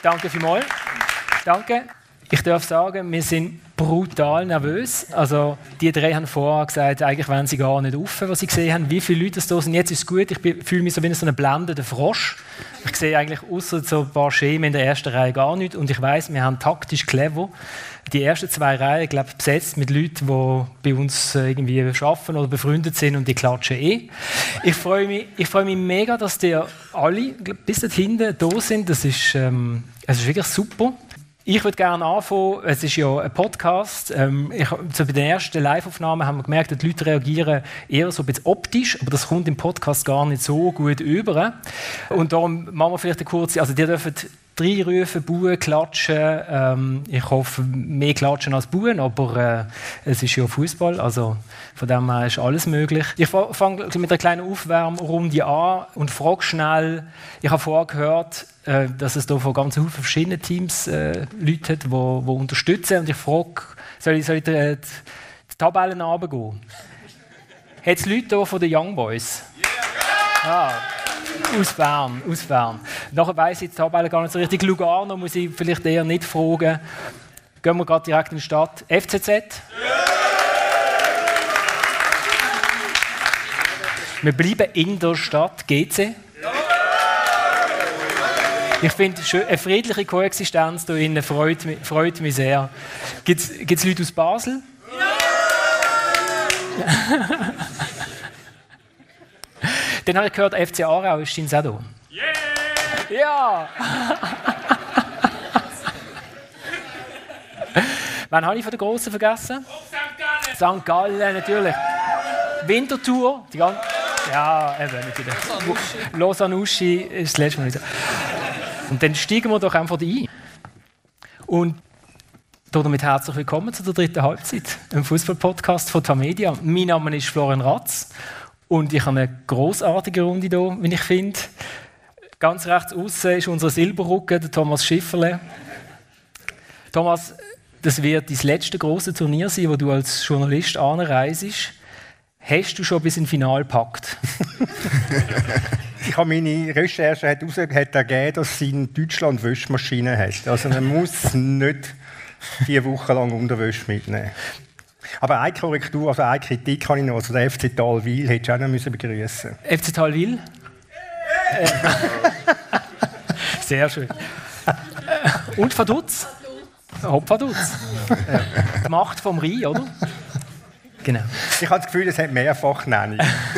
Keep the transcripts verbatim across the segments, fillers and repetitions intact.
Danke vielmals. Danke. Ich darf sagen, wir sind brutal nervös. Also, die drei haben vorher gesagt, eigentlich wären sie gar nicht offen, was sie gesehen haben. Wie viele Leute da sind. Jetzt ist es gut. Ich fühle mich so wie so ein blendender Frosch. Ich sehe eigentlich außer so ein paar Schemen in der ersten Reihe gar nichts. Und ich weiss, wir haben taktisch clever die ersten zwei Reihen, glaube ich, besetzt mit Leuten, die bei uns irgendwie arbeiten oder befreundet sind und die klatschen eh. Ich freue mich, ich freue mich mega, dass die alle bis dort hinten da sind. Das ist, ähm, es ist wirklich super. Ich würde gerne anfangen, es ist ja ein Podcast. Ähm, ich, so bei den ersten Live-Aufnahmen haben wir gemerkt, dass die Leute reagieren eher so ein bisschen optisch, aber das kommt im Podcast gar nicht so gut über. Und darum machen wir vielleicht eine kurze, also die dürfen reinrufen, Buhen, klatschen. Ähm, ich hoffe, mehr klatschen als Buhen, aber äh, es ist ja Fußball, also von dem her ist alles möglich. Ich fange mit einer kleinen Aufwärmrunde an und frage schnell, ich habe vorher gehört, äh, dass es hier von ganz vielen verschiedenen Teams äh, Leute hat, die, die unterstützen. Und ich frage, soll ich, soll ich die, die, die Tabellen runtergehen? Hat es Leute hier von den Young Boys? Ja. Aus Bern, aus Bern. Nachher weiss ich die Tabelle gar nicht so richtig. Lugano muss ich vielleicht eher nicht fragen. Gehen wir gerade direkt in die Stadt. F C Z? Wir bleiben in der Stadt. G C? Ich finde, eine friedliche Koexistenz hier innen freut mich, freut mich sehr. Gibt es Leute aus Basel? Ja! Dann habe ich gehört, F C Aarau ist in Sedo. Yeah! Ja! Wann habe ich von den Grossen vergessen? Sankt Gallen! Sankt Gallen, natürlich. Winterthur. Die ganze ja, eben, natürlich. Lausanne-Uschi ist das letzte Mal nicht so. Und dann steigen wir doch einfach ein. Und damit herzlich willkommen zu der dritten Halbzeit, im Fußball-Podcast von Tamedia. Mein Name ist Florian Ratz. Und ich habe eine grossartige Runde hier, wie ich finde. Ganz rechts außen ist unser Silberrücken, der Thomas Schifferle. Thomas, das wird dein letzte grosse Turnier sein, wo du als Journalist anreist. Hast du schon bis ins Finale gepackt? Ich habe meine Recherche hat hat ergeben, dass sie in Deutschland Wäschmaschinen hat. Also man muss nicht vier Wochen lang Unterwäsche mitnehmen. Aber eine Korrektur, also eine Kritik kann ich noch. Also der F C Talwil hättest du auch noch müssen begrüßen. F C Talwil? äh. Sehr schön. Und Vaduz? Hopp Vaduz. Die Macht vom Rhein, oder? Genau. Ich habe das Gefühl, es hat mehrfach Nennung.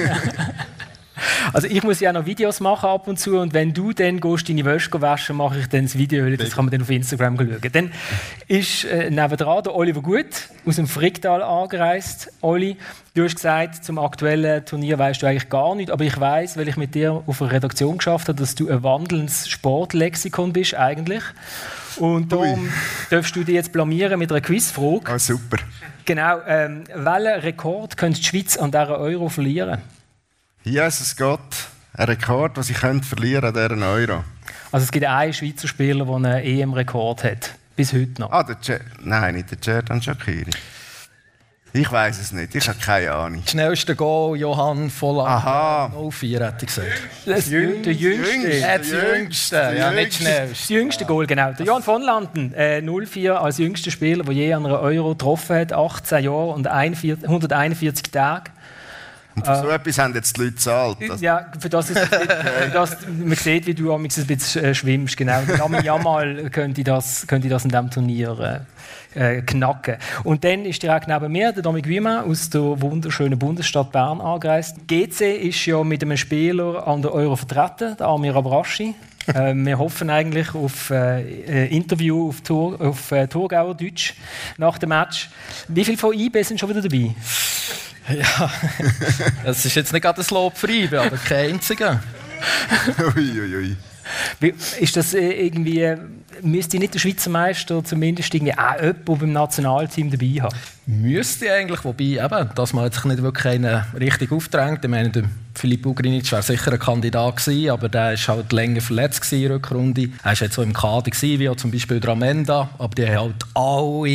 Also ich muss ja noch Videos machen ab und zu und wenn du dann gehst, deine Wäsche waschen, mache ich dann das Video, das kann man dann auf Instagram schauen. Dann ist äh, nebendran der Oliver Gut aus dem Fricktal angereist. Oli, du hast gesagt, zum aktuellen Turnier weißt du eigentlich gar nichts, aber ich weiss, weil ich mit dir auf einer Redaktion geschafft habe, dass du ein wandelndes Sportlexikon bist eigentlich. Und darum Ui. darfst du dich jetzt blamieren mit einer Quizfrage. Ah, super. Genau, ähm, welchen Rekord könnte die Schweiz an dieser Euro verlieren? Jesus Gott, ein Rekord, den ich verlieren könnte an dieser Euro. Also es gibt einen Schweizer Spieler, der einen E M-Rekord hat. Bis heute noch. Ah, der Cer- Nein, nicht der Cerdan Shaqiri. Ich weiss es nicht, ich habe keine Ahnung. Schnellster Goal, Johann Volland. Aha. null vier hätte ich gesagt. Das Jüng- der Jüngste. Der Jüngste, ja, nicht schnell. Das jüngste Goal, genau. Der Johann von Landen, äh, null vier als jüngster Spieler, der je an einer Euro getroffen hat, achtzehn Jahre und hunderteinundvierzig Tage. Und für äh, so etwas haben jetzt die Leute gezahlt. Ja, für das, ist, für das man sieht, wie du ein bisschen äh, schwimmst. Genau. Jamal könnte das, könnte das in diesem Turnier äh, knacken. Und dann ist direkt neben mir der Dominik Wiemann aus der wunderschönen Bundesstadt Bern angereist. G C ist ja mit einem Spieler an der Euro vertreten, der Amir Abraschi. äh, wir hoffen eigentlich auf äh, Interview auf, Thur, auf äh, Thurgauer Deutsch nach dem Match. Wie viele von I B sind schon wieder dabei? Ja, es ist jetzt nicht gerade ein Lob für I B, aber kein einziger. Ui, ui, ui. Wie, ist das äh, irgendwie, müsste nicht der Schweizer Meister zumindest irgendwie auch jemanden beim Nationalteam dabei haben? Müsste eigentlich, wobei eben, dass man sich nicht wirklich einen richtig aufdrängt. Ich meine, der Filip Ugrinic wäre sicher ein Kandidat gewesen, aber der war halt länger verletzt in der Rückrunde. Er war jetzt so im Kader gewesen, wie auch zum Beispiel der Amenda, aber die haben halt alle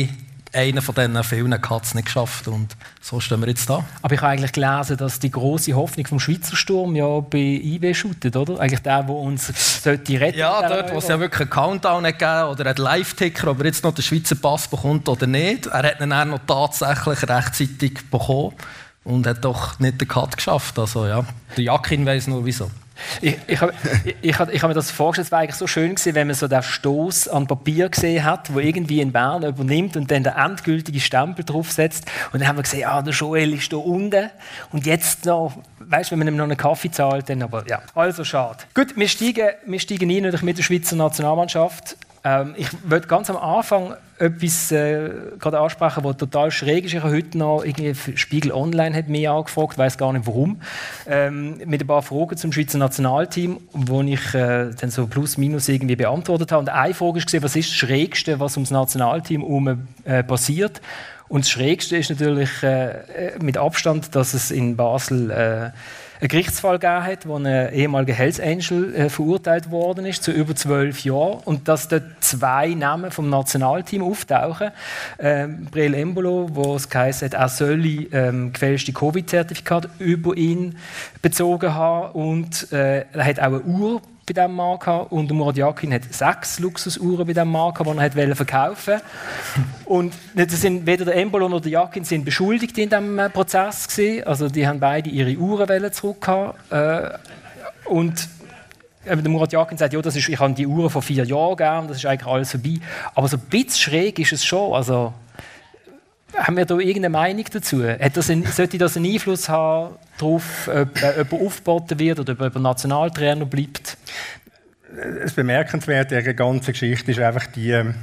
einer von diesen vielen hat es nicht geschafft. Und so stehen wir jetzt da. Aber ich habe eigentlich gelesen, dass die grosse Hoffnung vom Schweizer Sturm ja bei I W shootet, oder? Eigentlich der, der uns sollte retten. Ja, dort, wo es ja wirklich einen Countdown hat gegeben oder einen Live-Ticker, ob er jetzt noch den Schweizer Pass bekommt oder nicht. Er hat ihn dann noch tatsächlich rechtzeitig bekommen und hat doch nicht den Cut geschafft. Also ja, der Jakin weiss nur wieso. Ich, ich, ich, ich, ich habe mir das vorgestellt, es war eigentlich so schön gewesen, wenn man so den Stoß an Papier gesehen hat, wo irgendwie in Bern übernimmt und dann den endgültigen Stempel draufsetzt. Und dann haben wir gesehen, ah, der Joel ist da unten. Und jetzt noch, weißt du, wenn man ihm noch einen Kaffee zahlt, dann aber ja, also schade. Gut, wir steigen, wir steigen ein natürlich mit der Schweizer Nationalmannschaft. Ähm, ich wollte ganz am Anfang etwas äh, gerade ansprechen, was total schräg ist. Ich habe heute noch irgendwie Spiegel Online hat mich angefragt, ich weiß gar nicht warum, ähm, mit ein paar Fragen zum Schweizer Nationalteam, die ich äh, dann so plus minus irgendwie beantwortet habe. Und eine Frage war, was ist das Schrägste, was ums Nationalteam herum äh, passiert? Und das Schrägste ist natürlich äh, mit Abstand, dass es in Basel äh, einen Gerichtsfall gegeben hat, wo ein ehemaliger Hells Angel äh, verurteilt worden ist zu über zwölf Jahren und dass dort zwei Namen vom Nationalteam auftauchen. Ähm, Breel Embolo, wo es geheißen hat, er solle ähm, gefälschte Covid-Zertifikate über ihn bezogen haben und äh, er hat auch eine Uhr bei diesem Mann gehabt. Und Murat Yakin hat sechs Luxusuhren bei diesem Mann gehabt, die er wollte verkaufen. Und das sind weder der Embolo noch der Yakin sind beschuldigt in diesem Prozess gewesen. Also die haben beide ihre Uhren zurückgehabt. Äh, und der Murat Yakin sagt, ja, das ist, ich habe die Uhren vor vier Jahren gegeben, das ist eigentlich alles vorbei. Aber so ein bisschen schräg ist es schon. Also, haben wir da irgendeine Meinung dazu? Hat das ein, sollte das einen Einfluss haben darauf, ob jemand aufgeboten wird oder ob jemand Nationaltrainer bleibt? Das Bemerkenswerte dieser ganzen Geschichte ist einfach die ähm,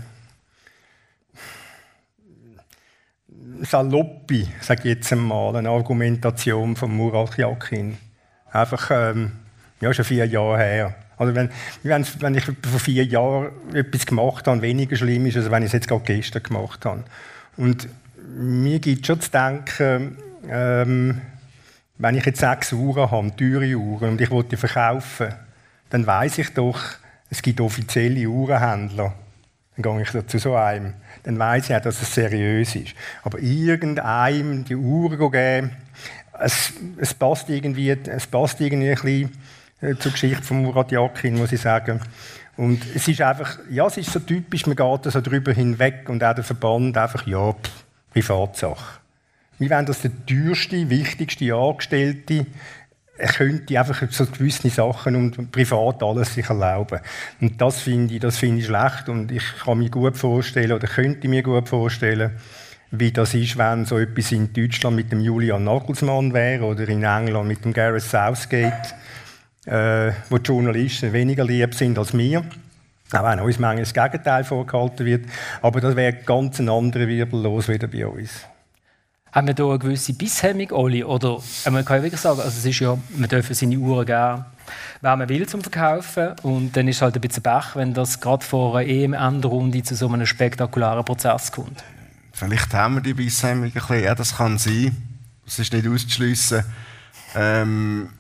saloppe, sage ich jetzt einmal, eine Argumentation von Murat Yakin. Einfach, ähm, ja, schon vier Jahre her. Also wenn, wenn ich vor vier Jahren etwas gemacht habe, weniger schlimm ist, als wenn ich es jetzt gerade gestern gemacht habe. Und mir gibt schon zu denken, ähm, wenn ich jetzt sechs Uhren habe, teure Uhren, und ich will die verkaufen, dann weiss ich doch, es gibt offizielle Uhrenhändler. Dann gehe ich zu so einem. Dann weiss ich auch, dass es seriös ist. Aber irgendeinem die Uhren geben, es, es passt irgendwie, es passt irgendwie ein bisschen zur Geschichte von Murat Yakin, muss ich sagen. Und es ist einfach, ja, es ist so typisch, man geht so drüber hinweg und auch der Verband einfach, ja, pff, Privatsache. Wir wollen, dass der teuerste, wichtigste Angestellte er könnte einfach so gewisse Sachen und privat alles sich erlauben. Und das finde ich, das finde ich schlecht und ich kann mir gut vorstellen oder könnte mir gut vorstellen, wie das ist, wenn so etwas in Deutschland mit dem Julian Nagelsmann wäre oder in England mit dem Gareth Southgate, äh, wo die Journalisten weniger lieb sind als wir. Auch wenn uns manchmal das Gegenteil vorgehalten wird. Aber das wäre ganz ein anderer Wirbel los wieder bei uns. Haben wir hier eine gewisse Bisshemmung, Oli? Oder man kann ja wirklich sagen, also es ist ja, man darf seine Uhren geben, wer man will zum Verkaufen. Und dann ist es halt ein bisschen Pech, wenn das gerade vor einer E M-Endrunde zu so einem spektakulären Prozess kommt. Vielleicht haben wir die Bisshemmung ein bisschen. Ja, das kann sein. Das ist nicht auszuschliessen. Ähm,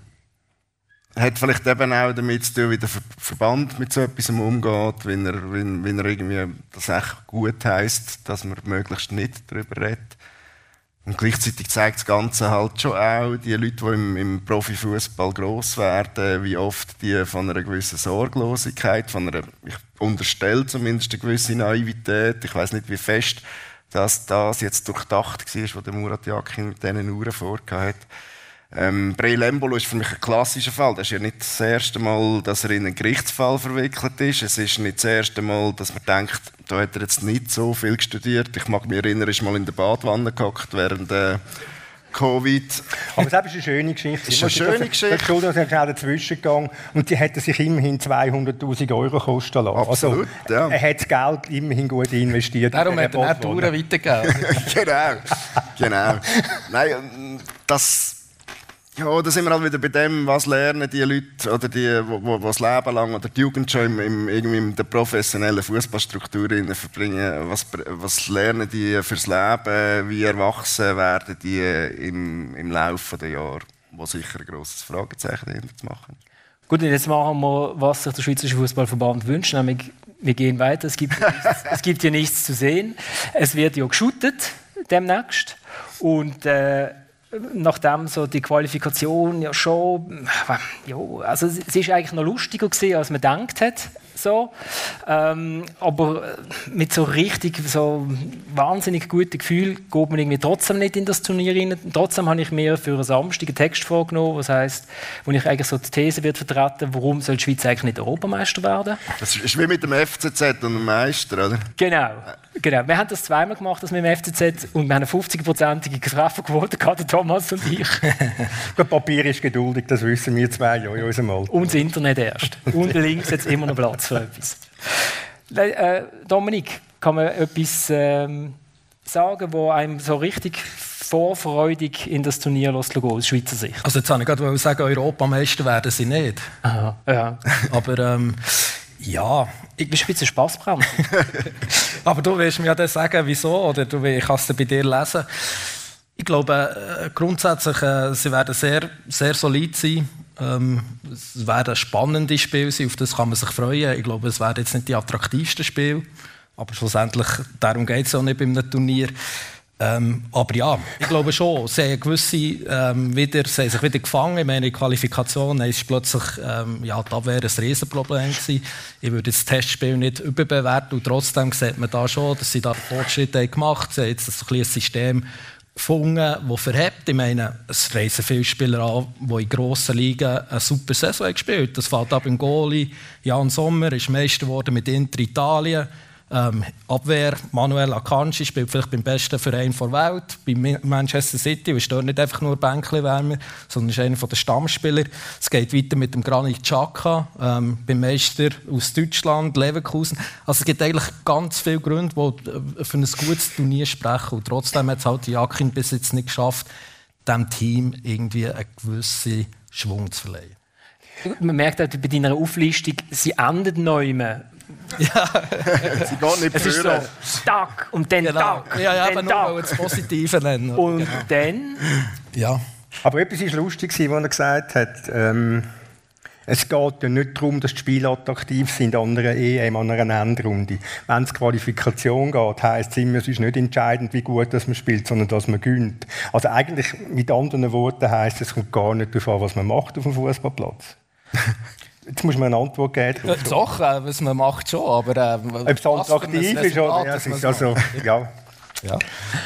hat vielleicht eben auch damit zu tun, wie der Verband mit so etwas umgeht, wenn er, wenn, wenn er irgendwie das echt gut heisst, dass man möglichst nicht darüber redet. Und gleichzeitig zeigt das Ganze halt schon auch, die Leute, die im, im Profifußball gross werden, wie oft die von einer gewissen Sorglosigkeit, von einer, ich unterstelle zumindest eine gewisse Naivität, ich weiss nicht, wie fest dass das jetzt durchdacht war, was der Murat Yakin mit diesen Uhren vorgehabt hat. Ähm, Breel Embolo ist für mich ein klassischer Fall. Das ist ja nicht das erste Mal, dass er in einen Gerichtsfall verwickelt ist. Es ist nicht das erste Mal, dass man denkt, da hat er jetzt nicht so viel studiert. Ich mag mich erinnern, er ist mal in der Badwanne gehockt während äh, Covid. Aber das ist eine schöne Geschichte. Ist eine schöne das, Geschichte. Das ist schnell dazwischen gegangen und die hätte sich immerhin zweihunderttausend Euro kosten lassen. Absolut, also, ja. Er hat das Geld immerhin gut investiert. Darum hat er die Uhren weitergegeben. Genau, genau. Nein, das... Ja, da sind wir halt wieder bei dem, was lernen die Leute, oder die, die das Leben lang oder die Jugend schon im, im, irgendwie in der professionellen Fußballstruktur verbringen. Was, was lernen die fürs Leben? Wie erwachsen werden die im, im Laufe der Jahre? Wo sicher ein grosses Fragezeichen dahinter zu machen. Gut, und jetzt machen wir, was sich der Schweizerische Fußballverband wünscht, nämlich wir gehen weiter. Es gibt, ja nichts, es gibt ja nichts zu sehen. Es wird ja geshootet demnächst. Und äh, nachdem so die Qualifikation ja schon, ja, also es ist eigentlich noch lustiger gewesen, als man gedacht hat. So. Ähm, aber mit so richtig so wahnsinnig gutem Gefühl geht man irgendwie trotzdem nicht in das Turnier rein. Trotzdem habe ich mir für einen Samstag einen Text vorgenommen, was heisst, wo ich eigentlich so die These wird vertreten, warum soll die Schweiz eigentlich nicht Europameister werden? Das ist wie mit dem F C Z und dem Meister, oder? Genau. Genau. Wir haben das zweimal gemacht, das mit dem F C Z, und wir haben eine fünfzig-prozentige Trefferquote gehabt, Thomas und ich. Das Papier ist geduldig, das wissen wir zwei ja in unserem Alter. Und das Internet erst. Und links hat es immer noch Platz für etwas. Äh, Dominik, kann man etwas ähm, sagen, wo einem so richtig vorfreudig in das Turnier lässt gehen, aus Schweizer Sicht? Also jetzt wollte ich gerade sagen, Europameister werden sie nicht. Aha, ja. Aber ähm, ja... Ich bin ein bisschen Spassbrand. Aber du wirst mir ja dann sagen, wieso, oder du, ich kann es bei dir lesen. Ich glaube, äh, grundsätzlich, äh, sie werden sehr, sehr solid sein. Ähm, es werden spannende Spiele sein, auf das kann man sich freuen. Ich glaube, es werden jetzt nicht die attraktivsten Spiele, aber schlussendlich, darum geht es auch nicht bei einem Turnier. Ähm, aber ja, ich glaube schon, sie haben gewisse, ähm, wieder, sie haben sich wieder gefangen. In meiner Qualifikation ist plötzlich ähm, ja, die Abwehr ein Riesenproblem gewesen. Ich würde das Testspiel nicht überbewerten, und trotzdem sieht man da schon, dass sie da Fortschritte gemacht haben. Sie haben jetzt ein System gefunden, das verhebt. Ich meine, es reisen viele Spieler an, die in grossen Ligen eine super Saison gespielt haben. Das fällt ab im Goalie. Jan Sommer ist Meister geworden mit Inter Italien. Ähm, Abwehr, Manuel Akanji spielt vielleicht beim besten Verein der Welt, bei Manchester City, und ist dort nicht einfach nur Bänkchenwärmer, sondern ist einer der Stammspieler. Es geht weiter mit dem Granit Xhaka, ähm, beim Meister aus Deutschland, Leverkusen. Also es gibt eigentlich ganz viele Gründe, die für ein gutes Turnier sprechen, und trotzdem hat es halt Jakin bis jetzt nicht geschafft, diesem Team irgendwie einen gewissen Schwung zu verleihen. Man merkt auch bei deiner Auflistung, sie endet neu mehr. Ja. Sie geht nicht es ist so, Tag und dann genau. Tag. Ja, ja, dann aber nur das Positive nennen. Und genau. dann? Ja. Aber etwas war lustig, was er gesagt hat. Ähm, es geht ja nicht darum, dass die Spiele attraktiv sind an einer E M, an einer Endrunde. Wenn es Qualifikation geht, heisst es immer, es ist nicht entscheidend, wie gut dass man spielt, sondern dass man gönnt. Also eigentlich, mit anderen Worten, heisst es, es kommt gar nicht darauf an, was man macht auf dem Fußballplatz. Jetzt muss man eine Antwort geben. Ja, doch, äh, was man macht schon, aber... Äh, ob es attraktiv ist, oder? Ja, es ist also, ja. Ja.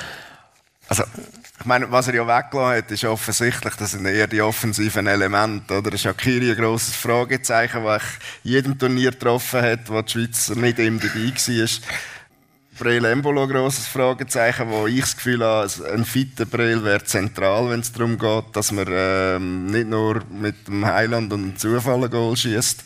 Also, ich meine, was er ja weggelassen hat, ist offensichtlich, das sind eher die offensiven Elemente. Oder? Shaqiri ein grosses Fragezeichen, das in jedem Turnier getroffen hat, wo die Schweiz nicht ihm dabei war. Breel Embolo, ein grosses Fragezeichen, wo ich das Gefühl habe, ein fitter Breel wäre zentral, wenn es darum geht, dass man ähm, nicht nur mit dem Heiland und dem Zufall ein Goal schießt.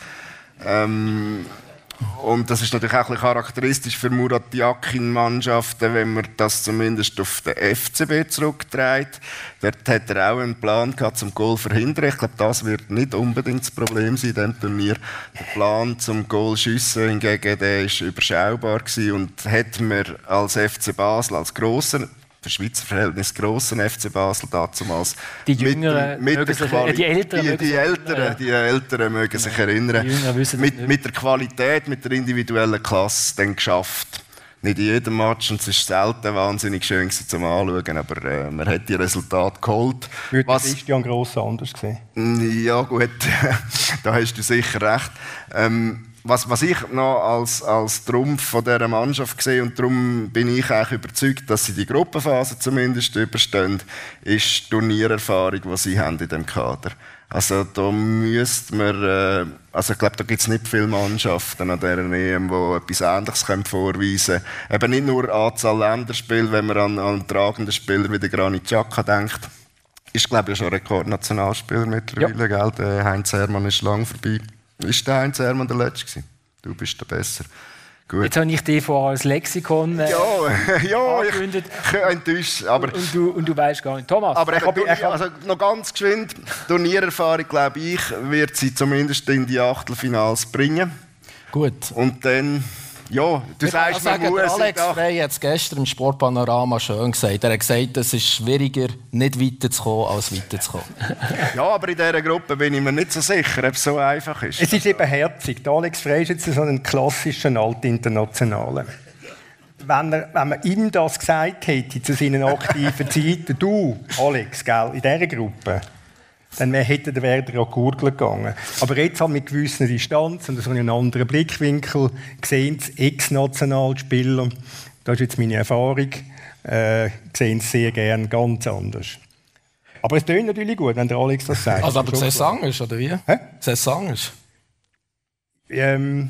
Ähm, und das ist natürlich auch ein bisschen charakteristisch für Murat Yakin-Mannschaften, wenn man das zumindest auf den F C B zurückträgt. Dort hat er auch einen Plan gehabt, zum Goal zu verhindern. Ich glaube, das wird nicht unbedingt das Problem sein in diesem Turnier. Der Plan zum Goal schiessen hingegen, der war überschaubar gewesen, und hat man als F C Basel, als grossen, für Schweizer Verhältnis grossen F C Basel damals die Jüngeren, mit, mit sich, Quali- die Älteren, die, mögen, die sich Älteren, erinnern. die Älteren mögen sich erinnern. Mit, mit der Qualität, mit der individuellen Klasse dann geschafft. Nicht in jedem Match, und es war selten wahnsinnig schön zum Anschauen, aber äh, man hat die Resultate geholt. Würde Was, Christian Gross anders sehen? Ja gut, da hast du sicher recht. Ähm, Was, was ich noch als, als Trumpf von dieser Mannschaft sehe, und darum bin ich auch überzeugt, dass sie die Gruppenphase zumindest überstehen, ist die Turniererfahrung, die sie haben in diesem Kader. Also da müsste man, äh, also ich glaube, da gibt es nicht viele Mannschaften an dieser E M, die etwas Ähnliches vorweisen können. Eben nicht nur Anzahl Länderspiele, wenn man an, an tragende Spieler wie der Granit Xhaka denkt. Ist, glaube ich, schon Rekordnationalspieler mittlerweile, ja. Gell? Der Heinz Hermann ist lang vorbei. Ist der Heinz Hermann der Letzte gewesen? Du bist der besser. Gut. Jetzt habe ich dich vorher als Lexikon äh, ja, ja, angekündigt. Ich, ich enttäuscht, aber und, du, und du weißt gar nicht. Thomas? Aber ich habe, ich, also noch ganz geschwind, Turniererfahrung, glaube ich, wird sie zumindest in die Achtelfinals bringen. Gut. Und dann Ja, du ich sagst, man sagen, muss... Alex Frey hat es gestern im Sportpanorama schön gesagt. Er hat gesagt, es ist schwieriger, nicht weiterzukommen, als weiterzukommen. Ja, aber in dieser Gruppe bin ich mir nicht so sicher, ob es so einfach ist. Es ist eben herzig. Der Alex Frey ist jetzt so ein klassischer Altinternationaler. Wenn, er, wenn man ihm das gesagt hätte zu seinen aktiven Zeiten, du, Alex, gell, in dieser Gruppe, dann hätte der Werder an Gurgel gegangen. Aber jetzt halt mit gewisser Distanz und so einem anderen Blickwinkel sehen es Ex-Nationalspieler, das ist jetzt meine Erfahrung, äh, sehen es sehr gerne ganz anders. Aber es tönt natürlich gut, wenn der Alex das sagt. Also, aber Saison ist, oder wie? Hä? Saison ist. Ähm,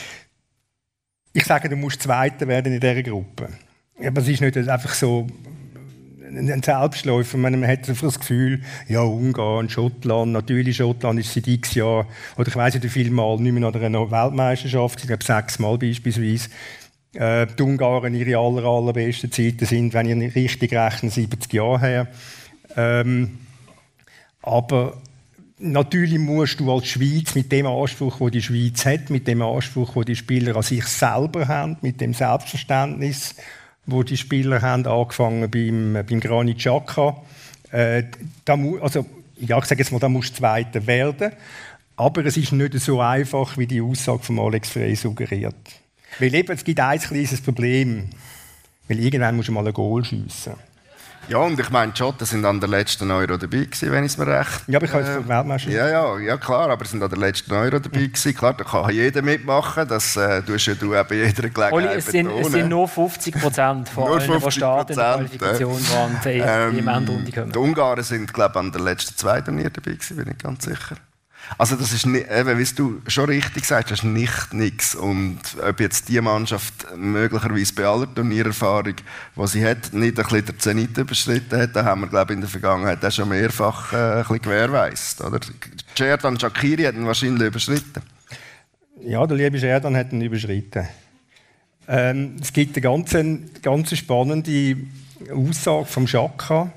ich sage, du musst Zweiter werden in dieser Gruppe. Aber es ist nicht einfach so ein Selbstläufer. Man hat einfach das Gefühl, ja, Ungarn, Schottland, natürlich Schottland ist seit x Jahren, oder ich weiss nicht wie viele Mal, nicht mehr an einer Weltmeisterschaft, ich glaube sechs Mal beispielsweise, äh, die Ungarn ihre aller, allerbesten Zeiten sind, wenn ich nicht richtig rechne, siebzig Jahre her. Ähm, aber natürlich musst du als Schweiz mit dem Anspruch, den die Schweiz hat, mit dem Anspruch, den die Spieler an sich selber haben, mit dem Selbstverständnis, wo die Spieler haben, angefangen beim, beim Granit Xhaka. Äh, da mu- also, ja, ich sage jetzt mal, da musst du Zweiter werden. Aber es ist nicht so einfach, wie die Aussage von Alex Frey suggeriert. Weil eben, es gibt ein kleines Problem. Weil irgendwann musst du mal ein Goal schiessen. Ja, und ich meine, die Schotten sind an der letzten Euro dabei gewesen, wenn ich es mir recht... Ja, aber ich habe jetzt von Weltmeister. Ja, ja, ja, klar, aber sie sind an der letzten Euro dabei gewesen. Klar, da kann jeder mitmachen, das äh, tust ja du eben jeder Gelegenheit Oli, es, sind, es sind nur fünfzig Prozent von allen, die starten in der Qualifikation waren, die ähm, in die Endrunde kommen. Die Ungarn sind, glaube ich, an der letzten zwei Turnier dabei gewesen, bin ich ganz sicher. Also das ist nicht, eben, wie du schon richtig sagst, das ist nicht nichts. Und ob jetzt die Mannschaft möglicherweise bei aller Turniererfahrung, die sie hat, nicht ein bisschen den Zenit überschritten hat, da haben wir, glaube ich, in der Vergangenheit auch schon mehrfach äh, ein bisschen gewährleistet. Oder? Xherdan Shaqiri hat ihn wahrscheinlich überschritten. Ja, der liebe Xherdan hat ihn überschritten. Ähm, es gibt eine ganz, ganz spannende Aussage vom Xhaka.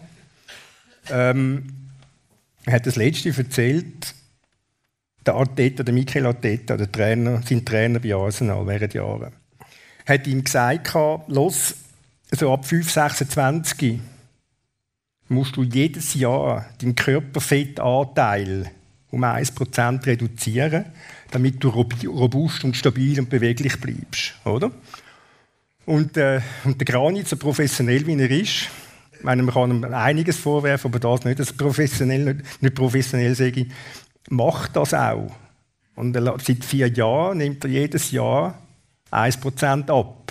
Ähm, er hat das letzte erzählt. Der Arteta, der Mikel Arteta, der Trainer, sein Trainer bei Arsenal während Jahren, hat ihm gesagt, los, so ab fünf, sechsundzwanzig musst du jedes Jahr deinen Körperfettanteil um ein Prozent reduzieren, damit du robust und stabil und beweglich bleibst. Oder? Und, äh, und der Granit, so professionell wie er ist, ich meine, man kann ihm einiges vorwerfen, aber das nicht, dass professionell, nicht, nicht professionell sage ich, macht das auch. Und er, seit vier Jahren nimmt er jedes Jahr ein Prozent ab.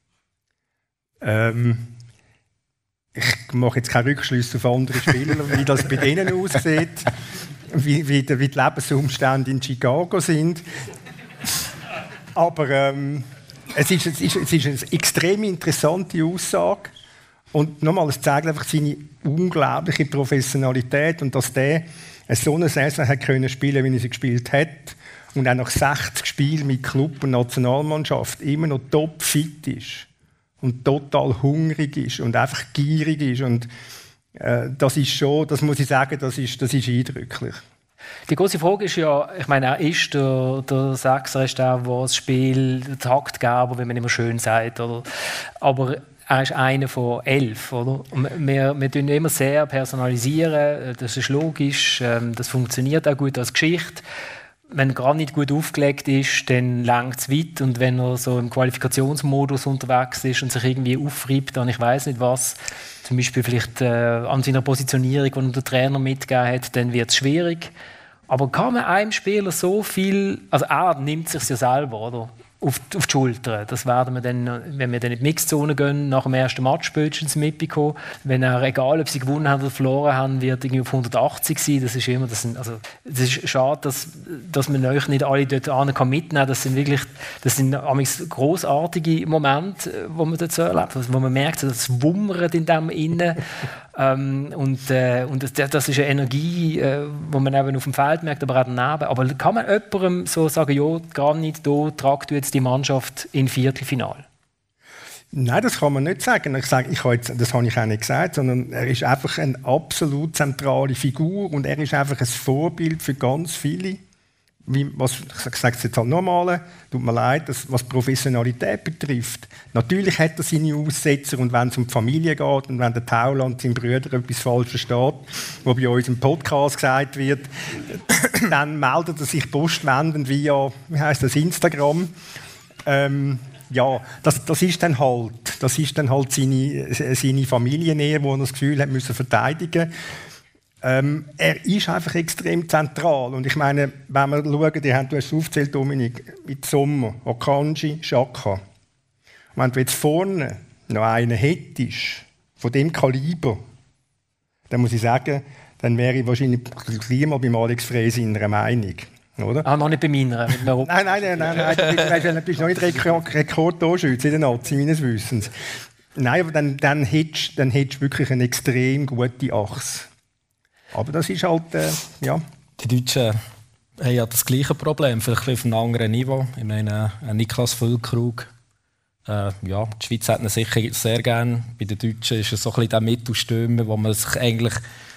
Ähm, ich mache jetzt keine Rückschlüsse auf andere Spieler, wie das bei denen aussieht, wie, wie, die, wie die Lebensumstände in Chicago sind. Aber ähm, es, ist, es, ist, es ist eine extrem interessante Aussage. Und nochmal, es zeigt einfach seine unglaubliche Professionalität und dass der so eine Saison hat können spielen, wie er sie gespielt hat und auch nach sechzig Spielen mit Club und Nationalmannschaft immer noch topfit ist und total hungrig ist und einfach gierig ist und äh, das ist schon, das muss ich sagen, das ist, das ist eindrücklich. Die große Frage ist ja, ich meine, er ist der, der Sechser, ist der, der das Spiel, der Taktgeber, wie man immer schön sagt, oder? Aber er ist einer von elf. Oder? Wir, wir tun immer sehr personalisieren, das ist logisch, das funktioniert auch gut als Geschichte. Wenn er gar nicht gut aufgelegt ist, dann langt es weit. Und wenn er so im Qualifikationsmodus unterwegs ist und sich irgendwie aufreibt an ich weiß nicht was, zum Beispiel vielleicht äh, an seiner Positionierung, die ihm der Trainer mitgegeben hat, dann wird es schwierig. Aber kann man einem Spieler so viel, also er nimmt sich ja selber, oder? Auf die, auf die Schulter. Das werden wir dann, wenn wir dann in die Mixzone gehen, nach dem ersten Match spätestens mitbekommen. Wenn er, egal ob sie gewonnen haben oder verloren haben, wird irgendwie auf hundertachtzig sein. Das ist immer, das sind, also, das ist schade, dass, dass man euch nicht alle dort an kann mitnehmen. Das sind wirklich, das sind grossartige Momente, wo man dort so erlebt, wo man merkt, das wummert in dem Innen. ähm, und äh, und das, das ist eine Energie, äh, die man eben auf dem Feld merkt, aber auch daneben. Aber kann man jemandem so sagen, ja, gar nicht, da tragt du jetzt die Mannschaft in Viertelfinale? Nein, das kann man nicht sagen. Ich sage, ich habe jetzt, das habe ich auch nicht gesagt, sondern er ist einfach eine absolut zentrale Figur und er ist einfach ein Vorbild für ganz viele, wie, was, ich sage es jetzt halt nochmal, tut mir leid, dass, was Professionalität betrifft. Natürlich hat er seine Aussetzer und wenn es um die Familie geht und wenn der Tauland seinem Bruder etwas falsch versteht, was bei uns im Podcast gesagt wird, dann meldet er sich postwendend via, wie heisst das, Instagram. Ähm, ja, das, das ist dann halt, das ist dann halt seine, seine Familiennähe, wo er das Gefühl hat, müssen verteidigen. Ähm, er ist einfach extrem zentral. Und ich meine, wenn wir schauen, die haben, du hast es aufgezählt, Dominik, mit Sommer, Akanji, Xhaka. Wenn du jetzt vorne noch einen hättest, von dem Kaliber, dann muss ich sagen, dann wäre ich wahrscheinlich gleich mal beim Alex Frey seiner Meinung. Oder? Ah, noch nicht bei meiner. nein, nein, nein, nein, nein, du bist noch nicht Rekordtorschütze in der Nazi, meines Wissens. Nein, aber dann, dann hättest du wirklich eine extrem gute Achse. Aber das ist halt, äh, ja. Die Deutschen haben ja das gleiche Problem, vielleicht auf einem anderen Niveau. Ich meine, ein Niklas Füllkrug, äh, ja, die Schweiz hat ihn sicher sehr gerne. Bei den Deutschen ist es so ein bisschen der Mittelstürmer, wo man sich eigentlich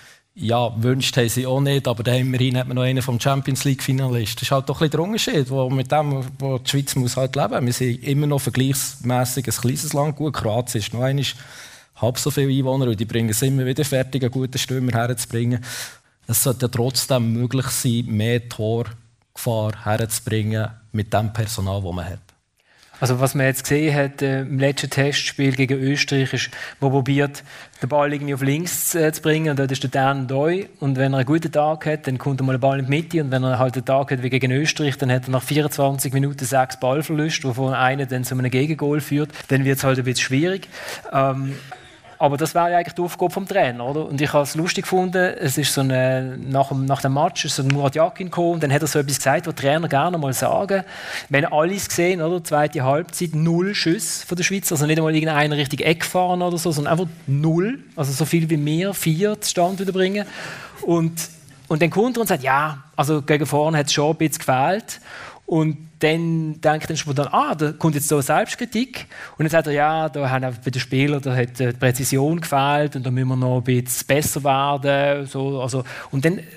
ja, wünscht, haben sie auch nicht, aber da immerhin hat man noch einen vom Champions League-Finalist. Das ist halt doch ein bisschen der Unterschied, wo mit dem, wo die Schweiz muss halt leben muss. Wir sind immer noch vergleichsmässig ein kleines Land. Gut, Kroatien ist noch einmal halb so viele Einwohner und die bringen es immer wieder fertig, einen guten Stürmer herzubringen. Es sollte ja trotzdem möglich sein, mehr Torgefahr herzubringen mit dem Personal, das man hat. Also was man jetzt gesehen hat äh, im letzten Testspiel gegen Österreich, ist, wo probiert, den Ball irgendwie auf links zu, äh, zu bringen. Und dort ist der Dan Doi. Und wenn er einen guten Tag hat, dann kommt er mal den Ball in die Mitte. Und wenn er halt einen Tag hat wie gegen Österreich, dann hat er nach vierundzwanzig Minuten sechs Ballverluste, wovon einer dann zu einem Gegengol führt. Dann wird es halt ein bisschen schwierig. Ähm, Aber das wäre ja eigentlich die Aufgabe vom Trainer, oder? Und ich habe es lustig gefunden, es ist so eine, nach, dem, nach dem Match ist so ein Murat Yakin gekommen und dann hat er so etwas gesagt, was die Trainer gerne mal sagen. Wir haben alles gesehen, oder? Zweite Halbzeit, null Schüsse von der Schweiz, also nicht einmal irgendeiner richtig Eck fahren oder so, sondern einfach null, also so viel wie wir, vier zustande wiederbringen. Und, und dann kommt er und sagt, ja, also gegen vorne hat es schon ein bisschen gefehlt. Und dann denkt er spontan, ah, da kommt jetzt so eine Selbstkritik. Und dann sagt er, ja, da haben bei den Spielern da hat die Präzision gefehlt und da müssen wir noch ein bisschen besser werden. So, also, und dann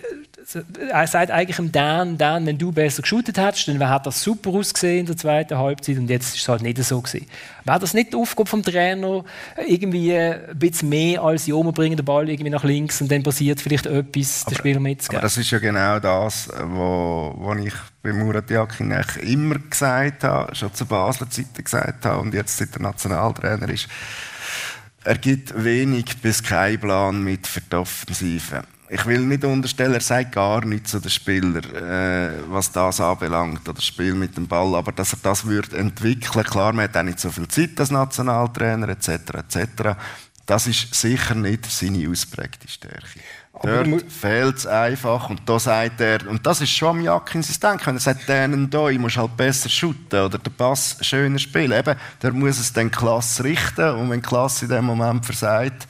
er sagt eigentlich dem Dan, Dan, wenn du besser geshootet hättest, dann hat das super ausgesehen in der zweiten Halbzeit und jetzt ist es halt nicht so gewesen. Wäre das nicht die Aufgabe vom Trainer, irgendwie ein bisschen mehr als die Oma bringen den Ball irgendwie nach links und dann passiert vielleicht etwas, den Spieler mitzugeben? Aber das ist ja genau das, was ich bei Murat Yakin immer gesagt habe, schon zu Basler Zeiten gesagt habe und jetzt seit der Nationaltrainer ist. Er gibt wenig bis keinen Plan mit für die Offensive. Ich will nicht unterstellen, er sagt gar nichts zu den Spielern, äh, was das anbelangt, oder das Spiel mit dem Ball. Aber dass er das würde entwickeln, klar, man hat auch nicht so viel Zeit als Nationaltrainer, et cetera et cetera. Das ist sicher nicht seine ausprägte Stärke. Aber dort fehlt es einfach. Und da sagt er, und das ist schon am Yakin sein Denken, er sagt, denen da, ich muss halt besser shooten oder den Pass schöner spielen. Eben, der muss es dann klasse richten. Und wenn die Klasse in dem Moment versagt,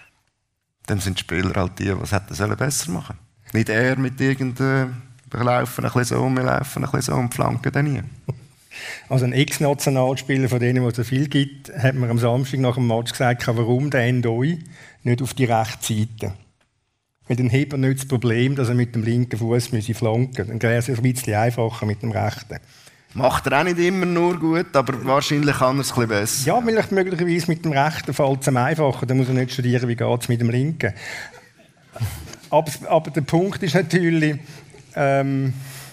dann sind die Spieler halt die, die es hätten besser machen sollen. Nicht er mit irgendeinem, wir laufen ein bisschen so um, wir laufen ein bisschen so um, flanken dann nie. Also ein Ex-Nationalspieler, von denen es so viel gibt, hat mir am Samstag nach dem Match gesagt, warum der Ndoi nicht auf die rechte Seite. Weil dann hat er nicht das Problem, dass er mit dem linken Fuß flanken müsse. Dann wäre es ein bisschen einfacher mit dem rechten. Macht er auch nicht immer nur gut, aber wahrscheinlich kann er es ein bisschen besser. Ja, vielleicht möglicherweise mit dem rechten fällt es ihm einfacher. Dann muss er nicht studieren, wie geht es mit dem linken. Aber, aber der Punkt ist natürlich, ähm,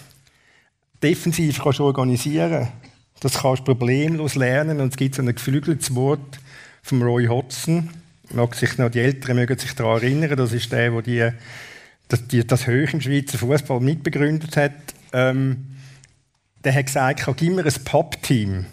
defensiv kannst du organisieren. Das kannst du problemlos lernen. Und es gibt so ein geflügeltes Wort von Roy Hodgson. Mag sich noch, die Älteren mögen sich daran erinnern. Das ist der, der die, das, die, das Höhe im Schweizer Fußball mitbegründet hat. Ähm, Der hat gesagt, gib mir ein Pub-Team.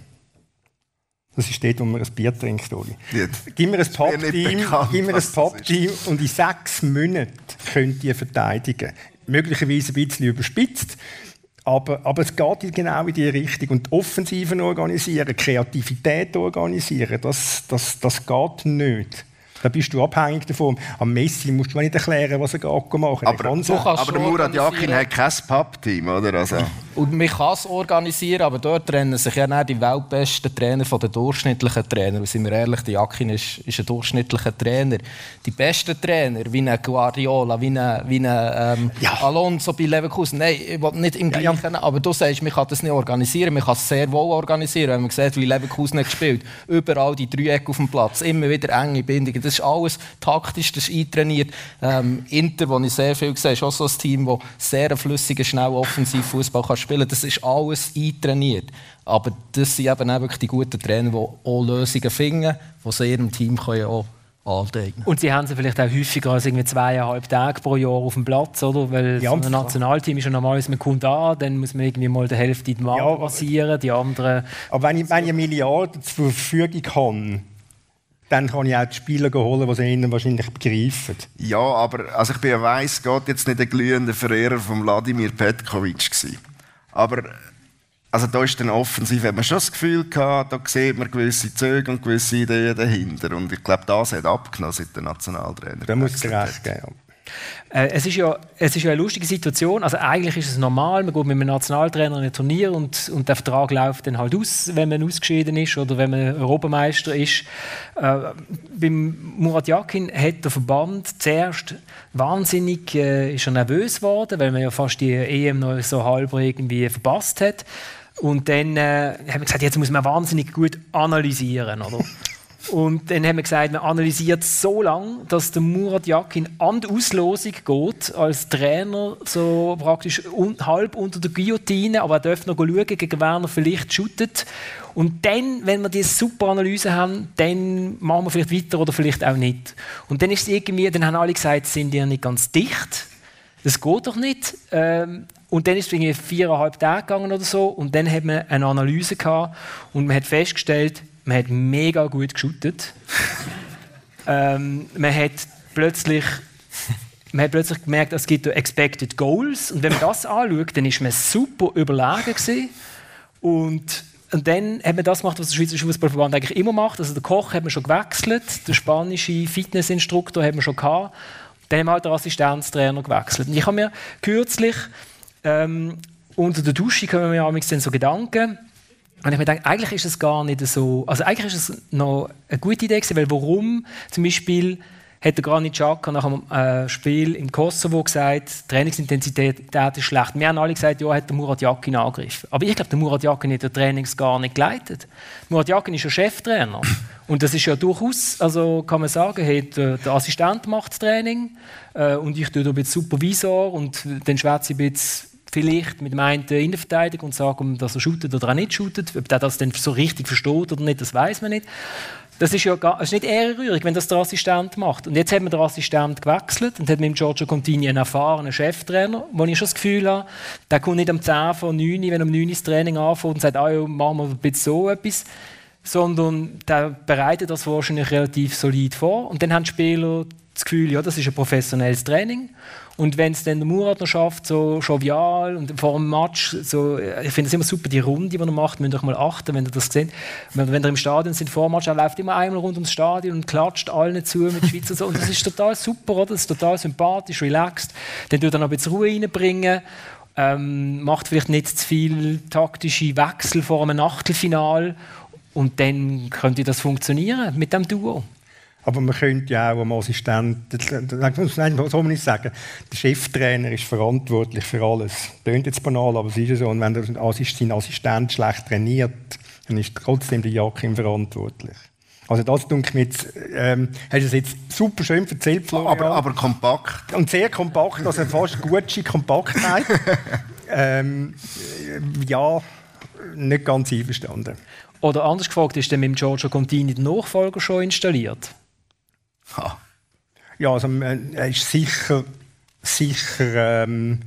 Das ist dort, wo man ein Bier trinkt. Gib mir ein Pub-Team, gib mir ein Pub-Team und in sechs Monaten könnt ihr verteidigen. Möglicherweise ein bisschen überspitzt, aber, aber es geht genau in die Richtung. Und Offensiven organisieren, Kreativität organisieren, das, das, das geht nicht. Da bist du abhängig davon. Am Messi musst du nicht erklären, was er machen kann. Aber, aber der Murat Yakin hat kein Pub-Team, oder? Also. Und man kann es organisieren, aber dort trennen sich ja dann die weltbesten Trainer von den durchschnittlichen Trainern. Und sind wir ehrlich, die Jakin ist, ist ein durchschnittlicher Trainer. Die besten Trainer, wie ein Guardiola, wie ein, wie ein ähm, ja. Alonso bei Leverkusen, nein, ich will nicht im Gleichen, ja, ja. aber du sagst, man kann das nicht organisieren, man kann es sehr wohl organisieren, wenn man sieht, wie Leverkusen nicht gespielt. Überall die Dreiecke auf dem Platz, immer wieder enge Bindungen. Das ist alles taktisch, das ist eintrainiert. Ähm, Inter, wo ich sehr viel sehe, ist auch so ein Team, das sehr flüssigen, schnell offensiv Fußball kann spielen. Das ist alles eintrainiert. Aber das sind eben auch wirklich die guten Trainer, die auch Lösungen finden, die sie ihrem Team können auch anlegen. Und sie haben sie vielleicht auch häufiger als irgendwie zweieinhalb Tage pro Jahr auf dem Platz, oder? Weil ja, so ein Nationalteam ist ja normalerweise, man kommt an, dann muss man irgendwie mal die Hälfte in die Marke rasieren, die anderen... Aber wenn ich, wenn ich Milliarden zur Verfügung habe, dann kann ich auch die Spieler holen, die sie ihnen wahrscheinlich begreifen. Ja, aber also ich bin ja weiss, Gott jetzt nicht ein glühender Verehrer von Wladimir Petkovic gewesen. Aber also da ist dann offensiv, hat man schon das Gefühl gehabt, da sieht man gewisse Züge und gewisse Ideen dahinter. Und ich glaube, das hat abgenommen seit der Nationaltrainer. Da muss es recht geben. Äh, es, ist ja, es ist ja eine lustige Situation. Also eigentlich ist es normal, man geht mit einem Nationaltrainer in ein Turnier und, und der Vertrag läuft dann halt aus, wenn man ausgeschieden ist oder wenn man Europameister ist. Äh, beim Murat Yakin hat der Verband zuerst wahnsinnig äh, ist er nervös geworden, weil man ja fast die E M noch so halb irgendwie verpasst hat. Und dann äh, haben wir gesagt, jetzt muss man wahnsinnig gut analysieren, oder? Und dann haben wir gesagt, man analysiert so lange, dass der Murat Yakin an die Auslosung geht, als Trainer, so praktisch un- halb unter der Guillotine, aber er darf noch schauen, gegen wen er vielleicht shootet. Und dann, wenn wir diese super Analyse haben, dann machen wir vielleicht weiter oder vielleicht auch nicht. Und dann ist es irgendwie, dann haben alle gesagt, sind die nicht ganz dicht. Das geht doch nicht. Ähm, und dann ist es irgendwie viereinhalb Tage gegangen oder so. Und dann hat man eine Analyse gehabt und man hat festgestellt, man hat mega gut geshootet. ähm, man, hat plötzlich, man hat plötzlich gemerkt, es gibt Expected Goals. Und wenn man das anschaut, dann war man super überlegen gewesen. Und, und dann hat man das gemacht, was der Schweizer Fußballverband eigentlich immer macht. Also der Koch hat man schon gewechselt, der spanische Fitnessinstruktor hat man schon gehabt. Dann haben wir halt den Assistenztrainer gewechselt. Und ich habe mir kürzlich ähm, unter der Dusche kommen mir dann so Gedanken. Und ich mir denke, eigentlich ist es gar nicht so. Also eigentlich ist es noch eine gute Idee gewesen, weil warum zum Beispiel hat der Granit Xhaka nach dem äh, Spiel im Kosovo gesagt, die Trainingsintensität ist schlecht. Wir haben alle gesagt, ja, hat der Murat Yakin angegriffen. Aber ich glaube, der Murat Yakin hat den Trainings gar nicht geleitet. Murat Yakin ist ja Cheftrainer. Und das ist ja durchaus, also kann man sagen, hey, der, der Assistent macht das Training äh, und ich tue da ein bisschen Supervisor und dann schwätze ich ein bisschen vielleicht mit dem einen Innenverteidiger und sage, dass er shootet oder auch nicht shootet. Ob der das dann so richtig versteht oder nicht, das weiß man nicht. Das ist ja gar, das ist nicht ehrenrührig, wenn das der Assistent macht. Und jetzt hat man den Assistent gewechselt und hat mit Giorgio Contini einen erfahrenen Cheftrainer, wo ich schon das Gefühl habe, der kommt nicht um zehn vor neun, wenn er um neun das Training anfängt und sagt, ah, ja, machen wir ein bisschen so etwas, sondern der bereitet das wahrscheinlich relativ solid vor. Und dann haben die Spieler das Gefühl, ja, das ist ein professionelles Training. Und wenn es dann der Murat noch schafft, so jovial und vor dem Match, so, ich finde es immer super, die Runde, die er macht, müsst ihr euch mal achten, wenn ihr das seht. Wenn, wenn ihr im Stadion sind, vor dem Match, er läuft immer einmal rund ums Stadion und klatscht allen zu mit Schweizer so. Und das ist total super, oder? Das ist total sympathisch, relaxed. Dann tut er noch ein bisschen Ruhe reinbringen, ähm, macht vielleicht nicht zu viel taktische Wechsel vor einem Achtelfinal und dann könnte das funktionieren mit dem Duo. Aber man könnte ja auch am Assistenten, nein, so muss ich sagen, der Cheftrainer ist verantwortlich für alles. Das klingt jetzt banal, aber es ist so. Und wenn der seinen Assistent schlecht trainiert, dann ist trotzdem der Yakin verantwortlich. Also das denke mir jetzt, ähm, hast du es jetzt super schön erzählt, Florian. Aber, aber kompakt. Und sehr kompakt, also fast gute Kompaktheit. ähm, ja, nicht ganz einverstanden. Oder anders gefragt, ist denn mit dem Giorgio Contini der Nachfolger schon installiert? Ha. Ja, also er ist sicher, sicher ähm,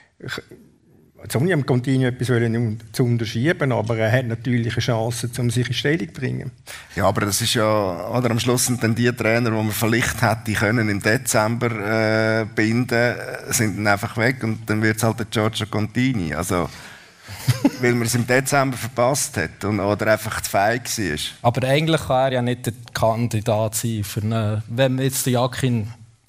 jetzt auch nicht am Contini etwas zu unterschieben, aber er hat natürlich eine Chance, um sich in Stellung zu bringen. Ja, aber das ist ja, oder am Schluss sind dann die Trainer, die man vielleicht hätte können im Dezember äh, binden, sind dann einfach weg und dann wird es halt der Giorgio Contini. Also weil man es im Dezember verpasst hat und, oder einfach zu feig war. Aber eigentlich kann er ja nicht der Kandidat sein, für eine, wenn jetzt der Yakin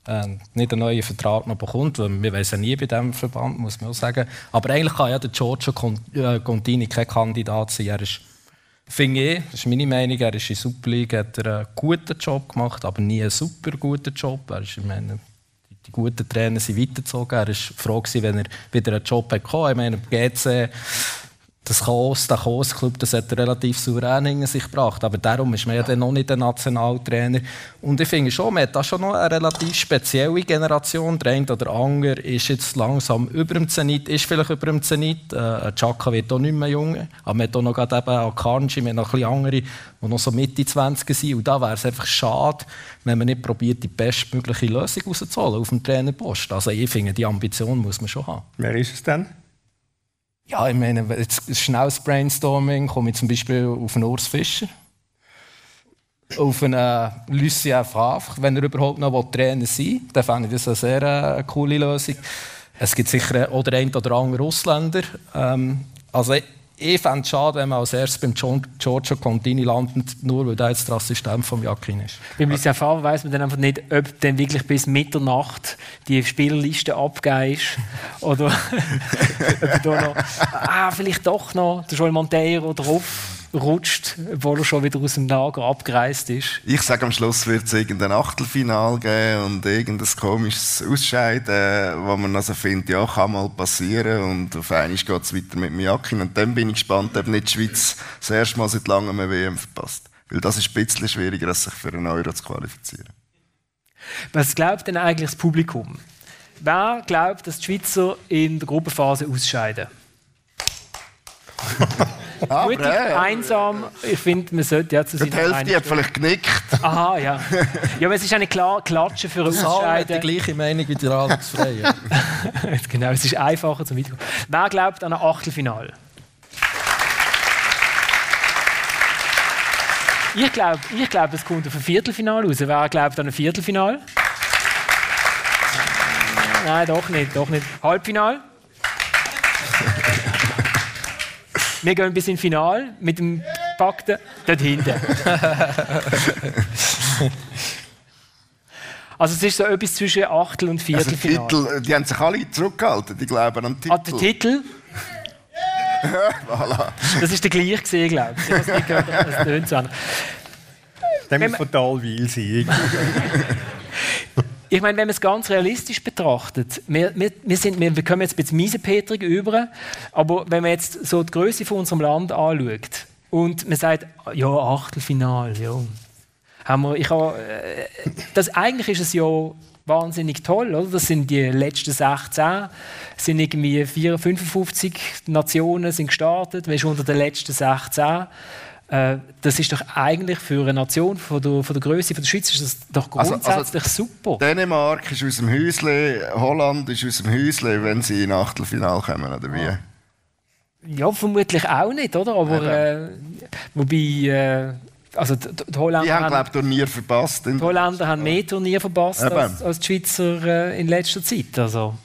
äh, nicht einen neuen Vertrag noch bekommt, weil wir wissen ja nie bei diesem Verband, muss man auch sagen. Aber eigentlich kann ja der Giorgio Contini kein Kandidat sein. Er ist, finde ich, das ist meine Meinung, er ist in der Super League, hat er einen guten Job gemacht, aber nie einen super guten Job. Er ist, ich meine, die guten Trainer sind weitergezogen. Er war froh, wenn er wieder einen Job bekommen hat. Ich meine, G C, das Chaos, der Chaos-Club, das hat er relativ souverän in sich gebracht. Aber darum ist man ja dann noch nicht der Nationaltrainer. Und ich finde schon, man hat da schon noch eine relativ spezielle Generation. Der eine oder andere ist jetzt langsam über dem Zenit, ist vielleicht über dem Zenit. Äh, Xhaka wird auch nicht mehr jung. Aber man hat auch noch gerade eben Akanji, man hat noch ein bisschen andere, die noch so Mitte zwanzig sind. Und da wäre es einfach schade, wenn man nicht probiert, die bestmögliche Lösung rauszuholen auf dem Trainerpost. Also ich finde, die Ambition muss man schon haben. Wer ist es denn? Ja, ich meine, jetzt schnelles Brainstorming komme ich zum Beispiel auf einen Urs Fischer, auf einen Lucien Favre, wenn er überhaupt noch Trainer sein will. Dann fände ich das eine sehr äh, coole Lösung. Es gibt sicher auch den einen oder anderen Ausländer. Ähm, also ich, ich fände es schade, wenn man als erstes beim Giorgio Contini landet, nur weil er jetzt der Assistent von Jakin ist. Beim Lucien Favre weiss man dann einfach nicht, ob dann wirklich bis Mitternacht die Spielerliste abgegeben ist. Oder ob da noch, ah, vielleicht doch noch der Joel Monteiro drauf rutscht, obwohl er schon wieder aus dem Lager abgereist ist. Ich sage, am Schluss wird es irgendein Achtelfinal geben und irgendein komisches Ausscheiden, wo man also findet, ja, kann mal passieren. Und auf einmal geht es weiter mit Miakin. Und dann bin ich gespannt, ob nicht die Schweiz das erste Mal seit langem eine W M verpasst. Weil das ist ein bisschen schwieriger, als sich für einen Euro zu qualifizieren. Was glaubt denn eigentlich das Publikum? Wer glaubt, dass die Schweizer in der Gruppenphase ausscheiden? Ah, Mutig, ja. einsam. Ich finde, man sollte ja zu Die Hälfte hat vielleicht genickt. Aha, ja. Ja, aber es ist eine klare Klatsche für ein Ausscheiden. Die gleiche Meinung wie der Alex Frey. Genau, es ist einfacher zum Weiterkommen. Wer glaubt an ein Achtelfinale? Ich glaube, ich glaub, es kommt auf ein Viertelfinale raus. Wer glaubt an ein Viertelfinale? Nein, doch nicht, doch nicht. Halbfinale? Wir gehen bis ins Finale mit dem Packten dort hinten. Also es ist so etwas zwischen Achtel- und Viertelfinale. Also Titel, die haben sich alle zurückgehalten, die glauben an den Titel. Ah, der Titel? Voilà. Das ist der gleiche gesehen, glaube ich. Ich habe es nicht gehört, das tönt so. Der muss total weil sein. Ich meine, wenn man es ganz realistisch betrachtet, wir, wir, wir, sind, wir, wir kommen jetzt ein bisschen miesepetrig über, aber wenn man jetzt so die Größe von unserem Land anschaut und man sagt, ja, Achtelfinale, ja, haben wir, ich habe, äh, das, eigentlich ist es ja wahnsinnig toll, oder? Das sind die letzten sechzehn, es sind irgendwie fünfundfünfzig Nationen sind gestartet, man ist unter den letzten sechzehn. Das ist doch eigentlich für eine Nation von der, von der Größe der Schweiz ist das doch grundsätzlich also, also super. Dänemark ist aus dem Häusle, Holland ist aus dem Häusle, wenn sie in Achtelfinale kommen, oder wie? Ja, vermutlich auch nicht, oder? Aber äh, wobei, äh, also die, die Holländer die haben, haben, glaube ich, Turnier verpasst. Die Holländer haben mehr Turnier verpasst als, als die Schweizer äh, in letzter Zeit. Also.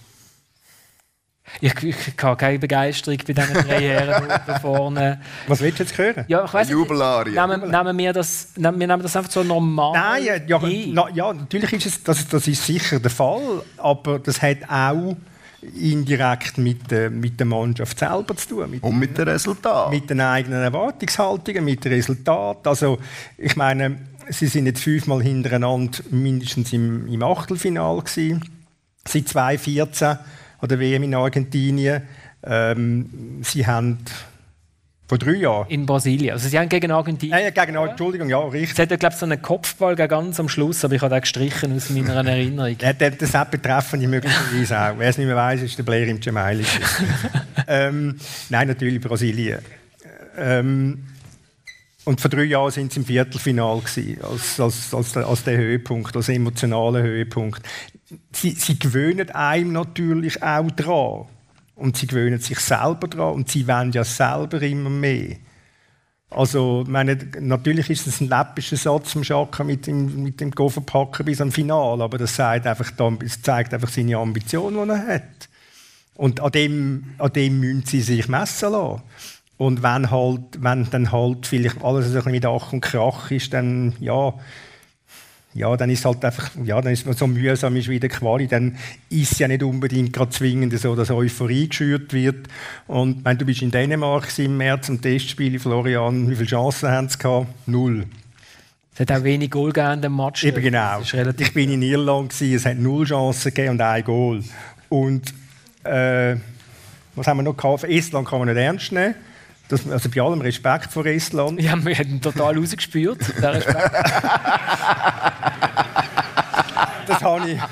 Ich, ich habe keine Begeisterung bei diesen drei Herren da vorne. Was willst du jetzt hören? Ja, ich weiss, Jubelarie. Nehmen, nehmen wir, das, nehmen, wir nehmen das einfach so normal. Nein, ja, ja, na, ja natürlich ist es, das, das ist sicher der Fall, aber das hat auch indirekt mit, äh, mit der Mannschaft selber zu tun. Mit, und mit den Resultaten. Mit den eigenen Erwartungshaltungen, mit den Resultaten. Also, ich meine, sie sind jetzt fünfmal hintereinander mindestens im, im Achtelfinale gewesen. Seit zweitausendvierzehn an der W M in Argentinien. Ähm, sie haben vor drei Jahren. In Brasilien. Also sie haben gegen Argentinien. Äh, ja, gegen Argentinien, Entschuldigung, ja, richtig. Es hat, glaube ich, so einen Kopfball ganz am Schluss, aber ich habe den gestrichen aus meiner Erinnerung. Ja, das hat betreffende möglicherweise auch. Wer es nicht mehr weiss, ist der Blair im Gemeili. ähm, nein, natürlich Brasilien. Ähm, und vor drei Jahren sind sie im Viertelfinale gewesen, als, als, als, der, als der Höhepunkt, als emotionaler Höhepunkt. Sie, sie gewöhnen einem natürlich auch dran. Und sie gewöhnen sich selber dran. Und sie wollen ja selber immer mehr. Also, meine, natürlich ist es ein läppischer Satz vom Xhaka mit dem, mit dem Kofferpacken bis am Finale. Aber das, sagt einfach, das zeigt einfach seine Ambition, die er hat. Und an dem, an dem müssen sie sich messen lassen. Und wenn, halt, wenn dann halt vielleicht alles ein bisschen mit Ach und Krach ist, dann ja, ja, dann ist es halt einfach, ja, dann ist man so mühsam ist wie der Quali, dann ist es ja nicht unbedingt gerade zwingend so, dass Euphorie geschürt wird. Und wenn du bist in Dänemark im März am Testspiel, Florian, wie viele Chancen haben sie gehabt? Null. Es hat auch wenig Goal gegeben in dem Match. Eben genau. Ich bin in Irland gewesen, es hat null Chancen gegeben und ein Goal. Und äh, was haben wir noch gehabt? Estland kann man nicht ernst nehmen. Das, also bei allem Respekt vor Estland. Ja, wir haben ihn total rausgespürt, der Respekt. Das habe ich,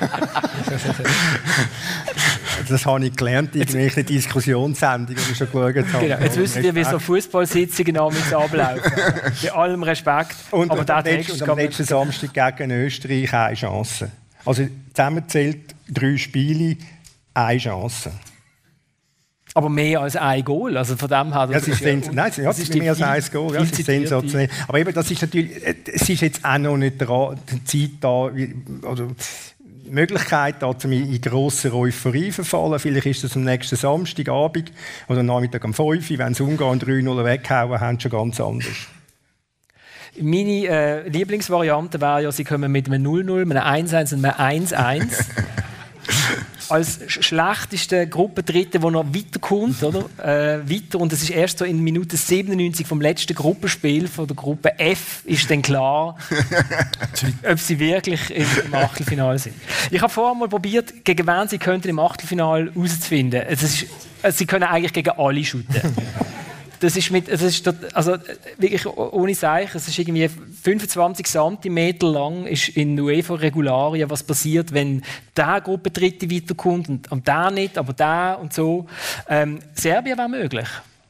das habe ich gelernt in irgendwelchen Diskussionssendungen, die ich schon geschaut habe. Genau. Jetzt wissen wir, wie so Fußballsitzungen ablaufen. Bei allem Respekt. Und, aber und, am, letzten, und am letzten Samstag gegen Österreich eine Chance. Also zusammenzählt drei Spiele, eine Chance. Aber mehr als ein Goal, also von dem her... Das, das ist, ja, nein, das das ist mehr als ein Goal, ja, das ist sensationell. Aber eben, das ist natürlich, es ist jetzt auch noch nicht die Zeit da, oder die Möglichkeit da, um in grosse Euphorie zu verfallen. Vielleicht ist das am nächsten Samstagabend oder am Nachmittag um fünf Uhr, wenn sie Ungarn drei null weghauen, haben schon ganz anders. Meine äh, Lieblingsvariante wäre ja, sie kommen mit einem null null, einem eins eins und einem eins eins. Als schlechteste Gruppendritte, der noch weiterkommt, oder? Äh, weiter. Und es ist erst so in Minute siebenundneunzig vom letzten Gruppenspiel von der Gruppe F ist dann klar, ob sie wirklich im Achtelfinale sind. Ich habe vorher mal probiert, gegen wen sie könnten im Achtelfinale herauszufinden. Es ist, sie können eigentlich gegen alle shooten. Das ist, mit, das ist also wirklich ohne Zeichen, es ist irgendwie fünfundzwanzig Zentimeter lang ist in UEFA-Regularien, was passiert, wenn der Gruppendritte weiterkommt und, und der nicht, aber der und so. Ähm, Serbien wäre möglich.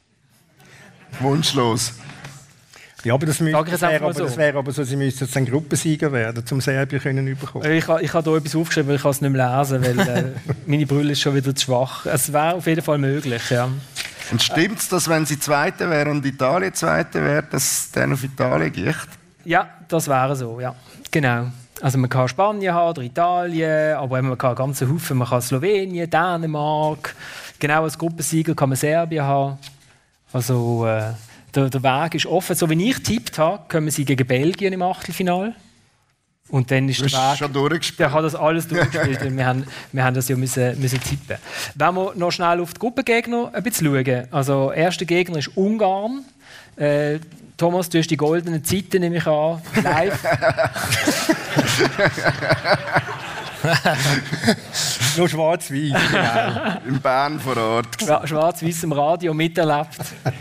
Wunschlos. Ja, aber das, müsste, das wäre aber, so. das wäre aber so, sie müssten jetzt ein Gruppensieger werden, um Serbien können bekommen. Ich, ich habe hier etwas aufgeschrieben, aber ich kann es nicht mehr lesen, weil äh, meine Brille ist schon wieder zu schwach. Es wäre auf jeden Fall möglich, ja. Und stimmt es, dass wenn sie Zweite wäre und Italien Zweite wäre, dass es dann auf Italien geht? Ja, das wäre so, ja. Genau. Also man kann Spanien haben oder Italien, aber man kann ganze Haufen, man kann Slowenien, Dänemark. Genau als Gruppensieger kann man Serbien haben. Also äh, der, der Weg ist offen. So wie ich getippt habe, kommen sie gegen Belgien im Achtelfinale. Und dann ist du der Weg, schon durchgespielt. Der hat das alles durchgespielt. wir, haben, wir haben das ja müssen, müssen tippen. Wenn wir noch schnell auf die Gruppengegner ein bisschen schauen. Also, erster Gegner ist Ungarn. Äh, Thomas, du hast die goldenen Zeiten, nehme ich an, live. Nur schwarz-weiß. Genau. In Bern vor Ort. Schwarz-weiß im Radio miterlebt.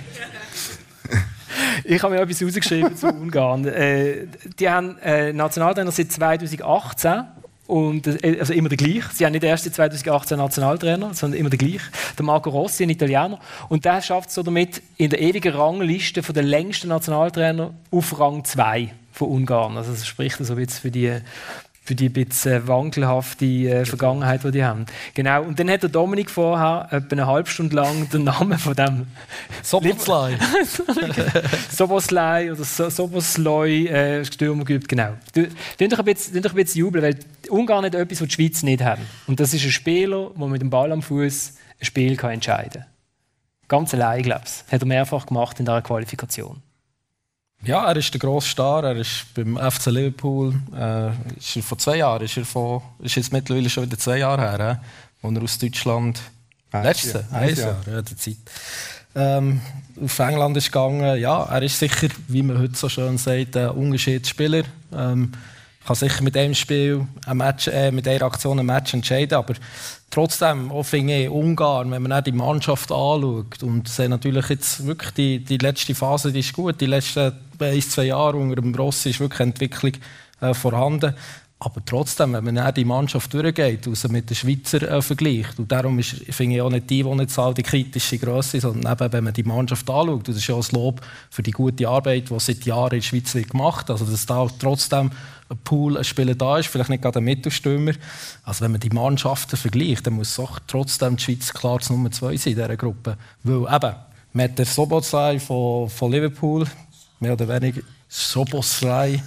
Ich habe mir etwas rausgeschrieben zu Ungarn. Äh, die haben äh, Nationaltrainer seit zweitausendachtzehn. Und, äh, also immer der gleiche. Sie haben nicht erst seit zweitausendachtzehn Nationaltrainer, sondern immer der gleiche. Der Marco Rossi, ein Italiener. Und der schafft es so damit in der ewigen Rangliste der längsten Nationaltrainer auf Rang zwei von Ungarn. Also das spricht also jetzt für die für die bisschen wankelhafte äh, Vergangenheit, die die haben. Genau. Und dann hat der Dominik vorher etwa eine halbe Stunde lang den Namen von dem Soboslai. Soboslai oder so Soboslai äh, Stürmer geübt. Genau. Tun doch ein bisschen, ein bisschen jubeln, weil Ungarn hat etwas, was die Schweiz nicht hat. Und das ist ein Spieler, der mit dem Ball am Fuß ein Spiel kann entscheiden kann. Ganz allein, glaube ich. Hat er mehrfach gemacht in dieser Qualifikation. Ja, er ist der grosse Star. Er ist beim F C Liverpool. Äh, ist er vor zwei Jahren. Ist er von, ist jetzt mittlerweile schon wieder zwei Jahre her, äh, wo er aus Deutschland. Letztes Jahr. Ein Jahr. Ja, die Zeit. Ähm, auf England ist gegangen. Ja, er ist sicher, wie man heute so schön sagt, ein Unterschiedsspieler. Ähm, kann sicher mit einem Spiel, ein Match, äh, mit einer Aktion ein Match entscheiden, aber trotzdem, auch finde ich, Ungarn, wenn man auch die Mannschaft anschaut und sie natürlich jetzt wirklich die, die letzte Phase, die ist gut, die letzten ein, zwei Jahre unter dem Rossi ist wirklich eine Entwicklung äh, vorhanden. Aber trotzdem, wenn man auch die Mannschaft durchgeht, also mit den Schweizer äh, vergleicht, und darum ist, finde ich auch nicht die, die nicht so die kritische Grösse, sondern eben, wenn man die Mannschaft anschaut, das ist ja ein Lob für die gute Arbeit, die seit Jahren in der Schweiz wird gemacht wird. Also, dass da trotzdem ein Pool, ein Spieler da ist, vielleicht nicht gerade ein Mittelstürmer. Also, wenn man die Mannschaften vergleicht, dann muss auch trotzdem die Schweiz klar das Nummer zwei sein in dieser Gruppe. Weil eben, mit der Soboslai von, von Liverpool, mehr oder weniger, Soboslai.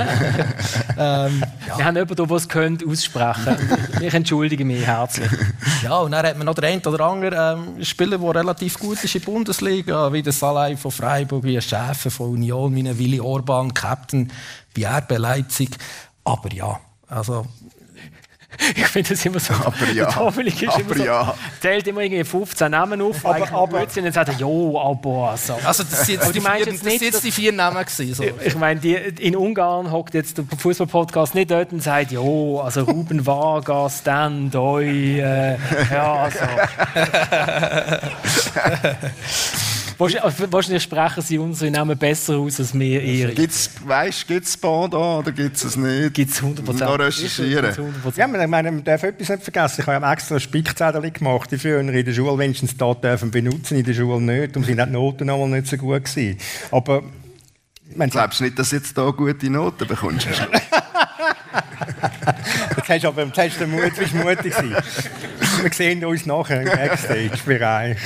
ähm, ja. Wir haben jemanden, der es könnte aussprechen. Ich entschuldige mich herzlich. Ja, und dann hat man noch den einen oder anderen ähm, Spieler, der relativ gut ist in der Bundesliga, wie der Salai von Freiburg, wie ein Schäfer von Union, wie ein Willi Orban, Captain bei R B Leipzig. Aber ja, also... Ich finde das immer so. Aber ja. Dominik ist aber immer so, ja. zählt immer irgendwie fünfzehn Namen auf, aber, eigentlich aber, gut sind, und dann sagt er, jo, aber so. Also das sind jetzt, die, vier, das sind jetzt die vier Namen gewesen, so. Ich meine, die, in Ungarn hockt jetzt der Fußball-Podcast nicht dort und sagt, jo, also Ruben Vargas, Dan, Doi, äh, ja, so. Wahrscheinlich, wahrscheinlich sprechen sie unsere Namen besser aus als wir ihre. Gibt's, weißt du, gibt es Bada oder gibt es es nicht? Gibt es hundert Prozent. Noch recherchieren. Ja, ich meine, man darf etwas nicht vergessen. Ich habe ja extra ein Spickzettel gemacht, die früher in der Schule wenigstens da dürfen benutzen, in der Schule nicht. Und sind die Noten einmal nicht so gut gewesen. Aber... Ich glaubst nicht, dass du jetzt hier gute Noten bekommst? Jetzt hast du aber jetzt hast du den Mut, bist mutig gewesen. Wir sehen uns nachher im Backstage-Bereich.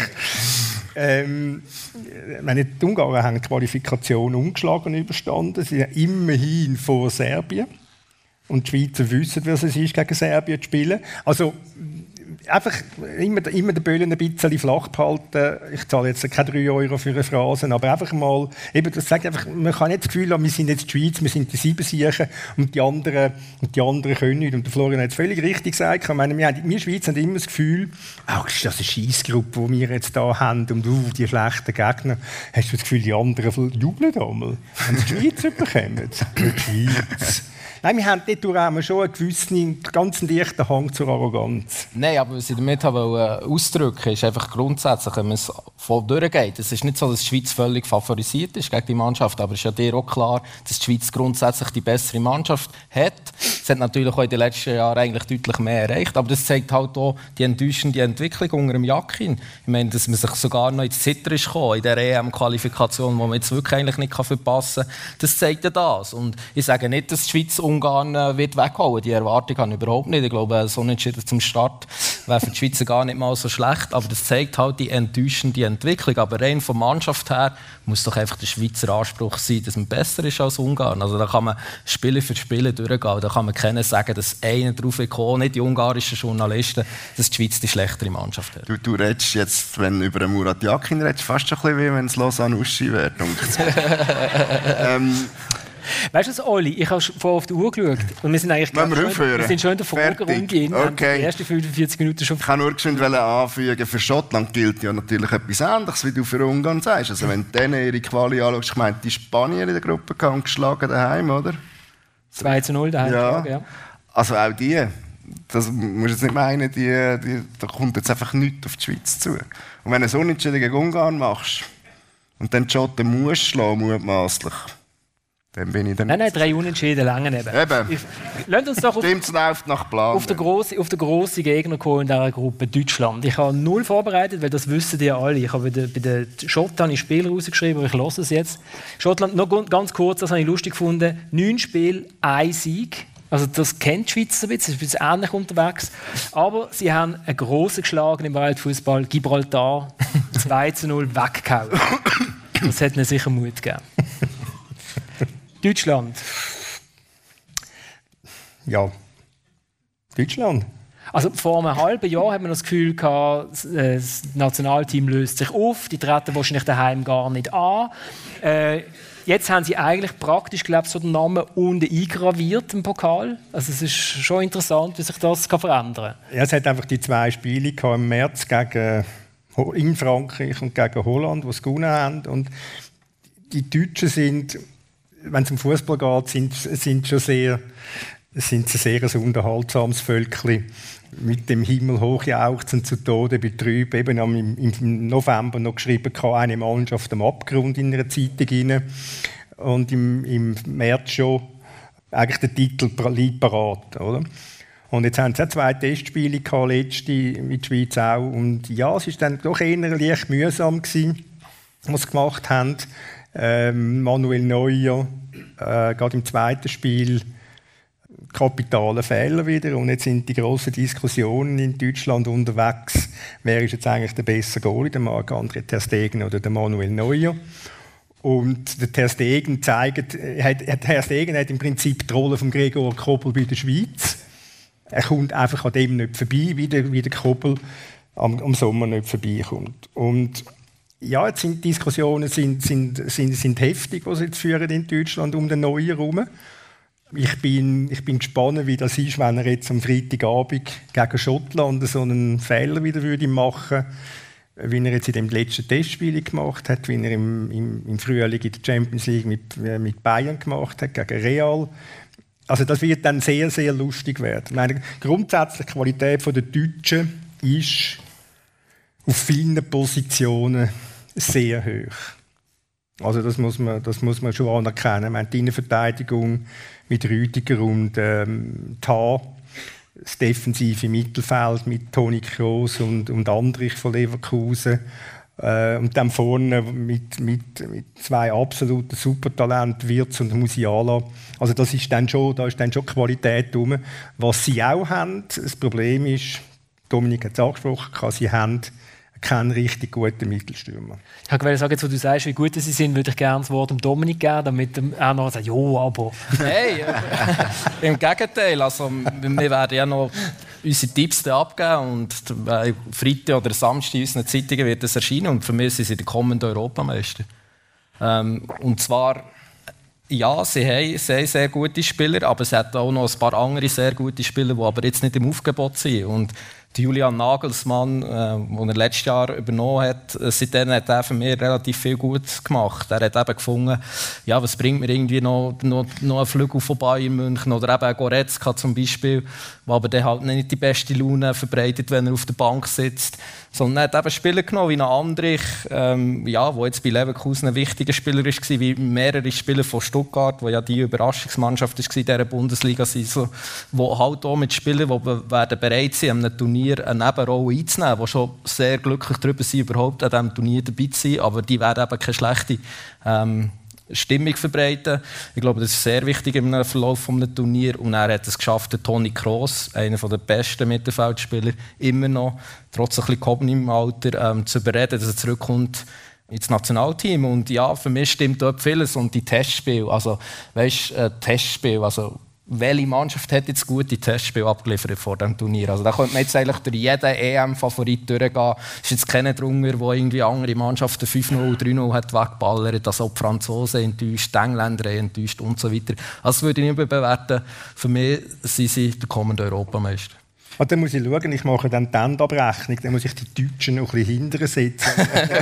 Ähm, meine, die Ungarn haben die Qualifikation ungeschlagen überstanden. Sie sind immerhin vor Serbien. Und die Schweizer wissen, wie es ist, gegen Serbien zu spielen. Also, einfach immer, immer den Böllen ein bisschen flach behalten. Ich zahle jetzt keine drei Euro für eine Phrase, aber einfach mal, eben, das sagt einfach, man kann nicht das Gefühl haben, wir sind jetzt die Schweiz, wir sind die Siebensiechen und die anderen, und die anderen können nicht. Und der Florian hat es völlig richtig gesagt. Ich meine, wir, haben, wir Schweiz haben immer das Gefühl, oh, das ist eine Scheissgruppe, die wir jetzt hier haben, und uh, die schlechten Gegner. Hast du das Gefühl, die anderen jubeln einmal, wenn sie die Schweiz bekommen? Die Schweiz. Nein, wir haben dort schon einen gewissen, ganz leichten Hang zur Arroganz. Nein, aber was ich damit wollte, ausdrücken ist einfach grundsätzlich, wenn man es voll durchgeht. Es ist nicht so, dass die Schweiz völlig favorisiert ist gegen die Mannschaft, aber es ist ja dir auch klar, dass die Schweiz grundsätzlich die bessere Mannschaft hat. Es hat natürlich auch in den letzten Jahren eigentlich deutlich mehr erreicht, aber das zeigt halt auch die enttäuschende Entwicklung unter dem Jakin. Ich meine, dass man sich sogar noch ins Zittern ist gekommen, in der E M-Qualifikation, die man jetzt wirklich eigentlich nicht verpassen kann. Das zeigt ja das. Und ich sage nicht, dass die Schweiz Ungarn äh, wird wegholen. Die Erwartung habe ich überhaupt nicht. Ich glaube, so Unentschieden zum Start wäre für die Schweizer gar nicht mal so schlecht. Aber das zeigt halt die enttäuschende Entwicklung. Aber rein von Mannschaft her muss doch einfach der Schweizer Anspruch sein, dass man besser ist als Ungarn. Also da kann man Spiele für Spiele durchgehen. Da kann man keinen sagen, dass einer drauf kommt, nicht die ungarischen Journalisten, dass die Schweiz die schlechtere Mannschaft hat. Du, du redest jetzt, wenn du über Murat Yakin redest, fast schon ein bisschen wie wenn es Lausanne Uschi wäre. ähm, Weißt du was, Oli? Ich habe vorher auf die Uhr geschaut. Und wir sind eigentlich wir, schon, wir sind schon in der Fragerunde. Okay. Die ersten fünfundvierzig Minuten schon. Ich kann nur geschwind anfügen, für Schottland gilt ja natürlich etwas Ähnliches, wie du für Ungarn sagst. Also wenn du denen ihre Quali anschaust, ich meine, die Spanier in der Gruppe haben geschlagen daheim, oder? zwei zu null daheim ja. geschlagen, ja. Also auch die. Das musst du jetzt nicht meinen, die, die, da kommt jetzt einfach nichts auf die Schweiz zu. Und wenn du so Unentschieden gegen Ungarn machst und dann die Schotten musst schlagen, mutmaßlich, dann bin ich dann Nein, nein, drei Unentschieden langen eben. Eben. Lasst uns doch auf, Stimmt's läuft nach Plan. auf den grossen, auf den grossen Gegner kommen in dieser Gruppe, Deutschland. Ich habe null vorbereitet, weil das wissen die ja alle. Ich habe bei den, bei den Schotten Spiele rausgeschrieben, aber ich lasse es jetzt. Schottland, noch ganz kurz, das habe ich lustig gefunden, neun Spiele, ein Sieg. Also das kennt die Schweiz ein bisschen, das ist ein bisschen ähnlich unterwegs. Aber sie haben einen grossen geschlagen im Weltfußball, Gibraltar, zwei zu null weggehauen. Das hat ihnen sicher Mut gegeben. Deutschland. Ja, Deutschland. Also vor einem halben Jahr hat man das Gefühl gehabt, das Nationalteam löst sich auf, die treten wahrscheinlich daheim gar nicht an. Äh, jetzt haben sie eigentlich praktisch, glaube ich, so den Namen unten eingraviert im Pokal. Also es ist schon interessant, wie sich das kann verändern kann. Ja, es hat einfach die zwei Spiele gehabt, im März gegen in Frankreich und gegen Holland, die es gewonnen haben. Und die Deutschen sind, wenn es um Fußball geht, sind, sind schon sehr, sind sie sehr ein unterhaltsames Völkchen. Mit dem Himmel hochjauchzen zu Tode betrübt. Eben am, im, im November noch geschrieben, eine Mannschaft am Abgrund in einer Zeitung rein. Und im, im März schon eigentlich der Titel liegt parat, oder? Und jetzt haben sie auch zwei Testspiele gehabt, letzte mit der Schweiz auch. Und ja, es war dann doch eher leicht mühsam gewesen, was sie gemacht haben. Ähm, Manuel Neuer, äh, gerade im zweiten Spiel, kapitale Fehler wieder. Und jetzt sind die grossen Diskussionen in Deutschland unterwegs. Wer ist jetzt eigentlich der bessere Goalie, der Marc-André ter Stegen oder der Manuel Neuer? Und der Ter Stegen zeigt, hat, Ter Stegen hat im Prinzip die Rolle von Gregor Kobel bei der Schweiz. Er kommt einfach an dem nicht vorbei, wie der, wie der Kobel am, am Sommer nicht vorbeikommt. Und ja, jetzt sind die Diskussionen sind, sind, sind, sind heftig, die sie jetzt führen in Deutschland um den Neuer herum. Ich bin, ich bin gespannt, wie das ist, wenn er jetzt am Freitagabend gegen Schottland so einen Fehler wieder würde machen würde, wie er jetzt in dem letzten Testspiel gemacht hat, wie er im, im, im Frühling in der Champions League mit, mit Bayern gemacht hat, gegen Real. Also das wird dann sehr, sehr lustig werden. Ich meine, grundsätzlich die Qualität der Deutschen ist auf vielen Positionen sehr hoch. Also das muss man, das muss man schon anerkennen. Meine, die Innenverteidigung mit Rüdiger und ähm, Tah, das defensive Mittelfeld mit Toni Kroos und, und Andrich von Leverkusen äh, und dann vorne mit, mit, mit zwei absoluten Supertalenten, Wirtz und Musiala. Also das ist dann schon, da ist dann schon Qualität drum. Was sie auch haben, das Problem ist, Dominik hat es angesprochen, sie haben keinen richtig guten Mittelstürmer. Ich wollte sagen, jetzt, wo du sagst, wie gut sie sind, würde ich gerne das Wort dem Dominik geben, damit er noch sagt, jo, aber... Hey, äh, im Gegenteil. Also, wir werden ja noch unsere Tipps abgeben und äh, Freitag oder Samstag in unseren Zeitungen wird es erscheinen und für mich sind sie die kommenden Europameister. Ähm, und zwar, ja, sie haben sehr, sehr gute Spieler, aber es hat auch noch ein paar andere sehr gute Spieler, die aber jetzt nicht im Aufgebot sind. Und Julian Nagelsmann, äh, den er letztes Jahr übernommen hat, äh, seitdem hat er für mich relativ viel gut gemacht. Er hat eben gefunden, ja, was bringt mir irgendwie noch, noch, noch ein Flügel von Bayern München oder eben Goretzka zum Beispiel, der aber dann halt nicht die beste Laune verbreitet, wenn er auf der Bank sitzt. Sondern er hat eben Spieler genommen wie ein Andrich, ähm, ja, der jetzt bei Leverkusen ein wichtiger Spieler war, wie mehrere Spieler von Stuttgart, die ja die Überraschungsmannschaft war in dieser Bundesliga-Saison, die halt auch mit Spielern, die werden bereit sind, an einem Turnier eine Nebenrolle einzunehmen, die schon sehr glücklich darüber sind, überhaupt an diesem Turnier dabei zu sein, aber die werden eben keine schlechte ähm, Stimmung verbreiten. Ich glaube, das ist sehr wichtig im Verlauf eines Turniers. Und er hat es geschafft, Toni Kroos, einer der besten Mittelfeldspieler, immer noch, trotz ein bisschen gehobenem Alter, ähm, zu überreden, dass er zurückkommt ins Nationalteam. Und ja, für mich stimmt dort vieles. Und die Testspiele, also, weißt du, äh, Testspiele, also, welche Mannschaft hat jetzt gute Testspiele abgeliefert vor diesem Turnier? Also da könnte man jetzt eigentlich durch jeden E M-Favorit durchgehen. Es ist jetzt keiner drunter, der irgendwie andere Mannschaften fünf null, drei null hat weggeballert, also die Franzosen enttäuscht, die Engländer enttäuscht und so weiter. Also das würde ich nicht überbewerten. Für mich sind sie der kommende Europameister. Und dann muss ich schauen, ich mache dann die Endabrechnung, dann muss ich die Deutschen noch ein bisschen hinterher setzen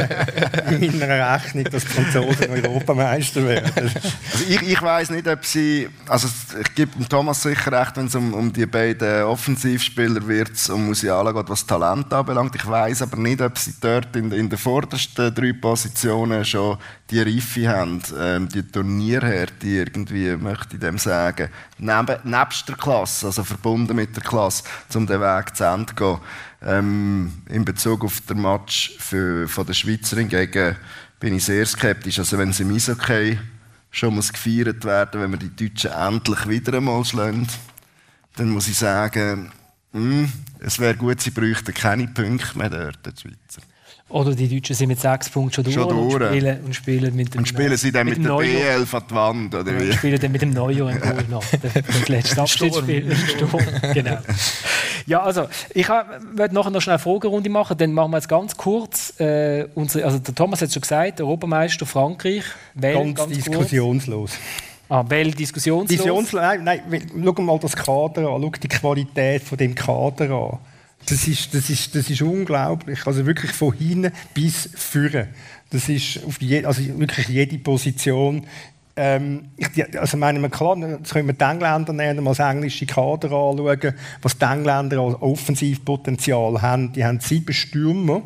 in meiner Rechnung, dass die Franzosen Europameister werden. Also ich ich weiss nicht, ob sie... Also ich gebe dem Thomas sicher recht, wenn es um, um die beiden Offensivspieler wird, um Musiala geht, was Talent anbelangt. Ich weiss aber nicht, ob sie dort in, in den vordersten drei Positionen schon die Reife haben, ähm, die Turnierhärte irgendwie, möchte ich dem sagen, neben, nebst der Klasse, also verbunden mit der Klasse, um den Weg zu Ende zu gehen. Ähm, in Bezug auf den Match für, von der Schweizer hingegen bin ich sehr skeptisch. Also wenn es im Eishockey schon muss gefeiert werden, wenn wir die Deutschen endlich wieder einmal schlagen, dann muss ich sagen, mh, es wäre gut, sie bräuchten keine Punkte mehr dort, die Schweizer. Oder die Deutschen sind mit sechs Punkten schon, schon durch und spielen, und spielen mit dem Und spielen sie dann mit, mit der B elf an die Wand, oder wie? Und spielen dann mit dem Neujahr in Goal nach. Das letzte Abschiedsspiel. Sturm. Genau. Ja, also, ich möchte nachher noch schnell eine Fragerunde machen, dann machen wir jetzt ganz kurz. Äh, unsere, also der Thomas hat schon gesagt, Europameister Frankreich. Wel, ganz, ganz diskussionslos. Ah, weil diskussionslos? Diskussionslos, nein, nein, schau mal das Kader an, schau die Qualität von dem Kader an. Das ist, das, ist, das ist unglaublich. Also wirklich von hinten bis vorne. Das ist auf je, also wirklich jede Position. Ähm, ich, also meine, klar, jetzt können wir die Engländer nehmen, mal das englische Kader anschauen, was die Engländer als Offensivpotenzial haben. Die haben sieben Stürmer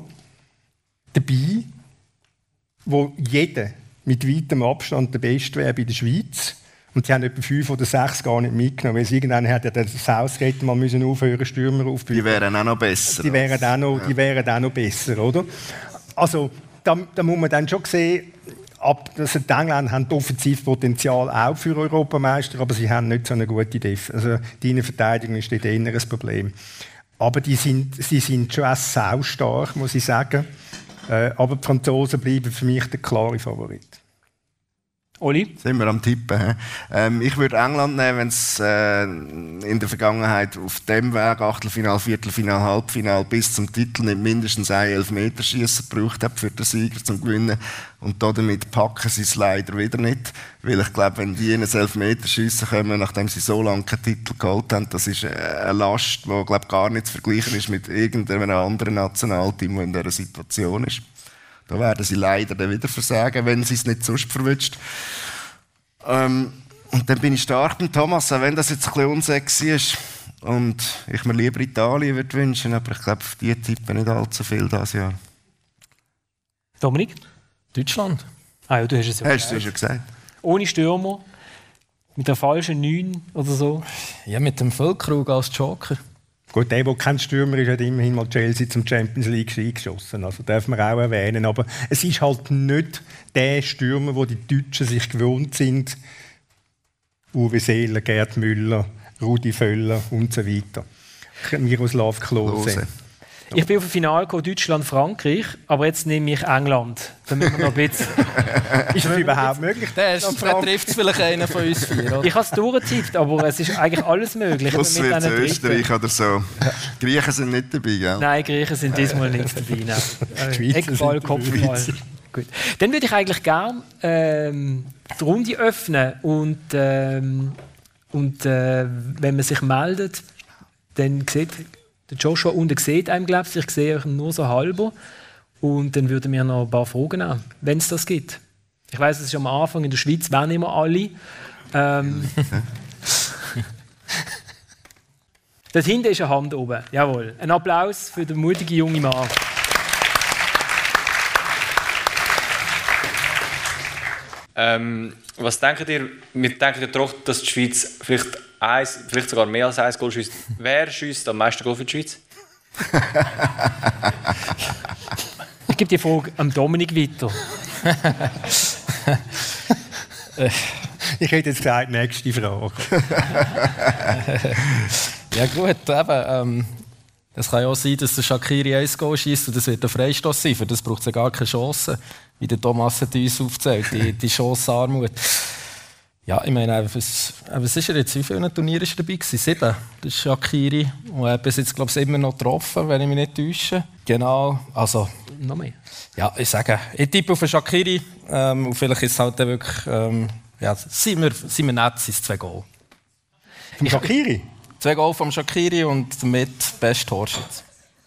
dabei, wo jeder mit weitem Abstand der Beste wäre bei der Schweiz. Und sie haben etwa fünf oder sechs gar nicht mitgenommen, weil sie irgendwann hat ja der Southgate mal müssen aufhören, Stürmer aufbauen. Die wären auch noch besser. Die wären auch noch, die wären auch noch besser, oder? Also, da, da muss man dann schon sehen, ab, dass die Engländer haben Offensivpotenzial auch für Europameister, aber sie haben nicht so eine gute Def. Also die Innenverteidigung ist dort eher ein Problem. Aber die sind, sie sind schon auch saustark, muss ich sagen. Äh, aber die Franzosen bleiben für mich der klare Favorit. Oli? Sind wir am Tippen. Ähm, ich würde England nehmen, wenn es äh, in der Vergangenheit auf dem Weg, Achtelfinal, Viertelfinal, Halbfinal, bis zum Titel nicht mindestens ein Elfmeterschießen gebraucht hat für den Sieger zum Gewinnen. Und damit packen sie es leider wieder nicht. Weil ich glaube, wenn die in ein Elfmeterschießen kommen, nachdem sie so lange keinen Titel geholt haben, das ist eine Last, die glaube gar nicht zu vergleichen ist mit irgendeinem anderen Nationalteam, das in dieser Situation ist. Da werden sie leider dann wieder versagen, wenn sie es nicht sonst verwünscht. Ähm, und dann bin ich stark mit Thomas, auch wenn das jetzt ein bisschen unsexy ist und ich mir lieber Italien würde wünschen, aber ich glaube, auf die tippen nicht allzu viel dieses Jahr. Dominik? Deutschland. Ah ja, du hast es ja Hast du schon gesagt. Ohne Stürmer, mit der falschen neun oder so. Ja, mit dem Füllkrug als Joker. Gut, der, der kein Stürmer ist, hat immerhin mal Chelsea zum Champions League eingeschossen. Also darf man auch erwähnen. Aber es ist halt nicht der Stürmer, wo die Deutschen sich gewohnt sind. Uwe Seeler, Gerd Müller, Rudi Völler und so weiter. Miroslav Klose. Ich bin auf dem Finale Deutschland-Frankreich, aber jetzt nehme ich England. Dann müssen wir noch ein bisschen... Ist das überhaupt möglich? Der trifft vielleicht einen von uns vier. Oder? Ich habe es durchgetippt, aber es ist eigentlich alles möglich. Ausser jetzt Österreich oder so. Griechen sind nicht dabei, gell? Nein, Griechen sind diesmal nicht dabei. Nein. Eckball, Kopfball. Gut. Dann würde ich eigentlich gerne ähm, die Runde öffnen und, ähm, und äh, wenn man sich meldet, dann sieht der Joshua unten sieht einem, glaube ich, ich sehe euch nur so halber. Und dann würden wir noch ein paar Fragen nehmen, wenn es das gibt. Ich weiss, es ist am Anfang in der Schweiz, wenn immer alle. Ähm, Dort hinten ist eine Hand oben. Jawohl. Ein Applaus für den mutigen jungen Mann. Ähm, was denkt ihr? Wir denken doch, dass die Schweiz vielleicht, eins, vielleicht sogar mehr als ein Goal schießt. Wer schießt am meisten Goal für die Schweiz? Ich gebe die Frage am Dominik weiter. Ich hätte jetzt gesagt, nächste Frage. Ja gut, eben, ähm, es kann ja auch sein, dass der Shaqiri ein Goal schießt und das wird ein Freistoß sein. Für das braucht es ja gar keine Chance, wie der Thomas hat uns aufzählt, die, die Chancenarmut. Ja, ich meine, was, was ist er jetzt? Wie viele Turniere war er dabei? Sieben, der Shaqiri. Und er hat bis jetzt, glaube ich, immer noch getroffen, wenn ich mich nicht täusche. Genau, also... Noch mehr? Ja, ich sage, ich tippe auf den Shaqiri. Ähm, und vielleicht ist es halt wirklich... Ähm, ja, sind wir, sind wir nett, sind es zwei Goal. Vom Shaqiri? Zwei Goal vom Shaqiri und damit best Torschütze.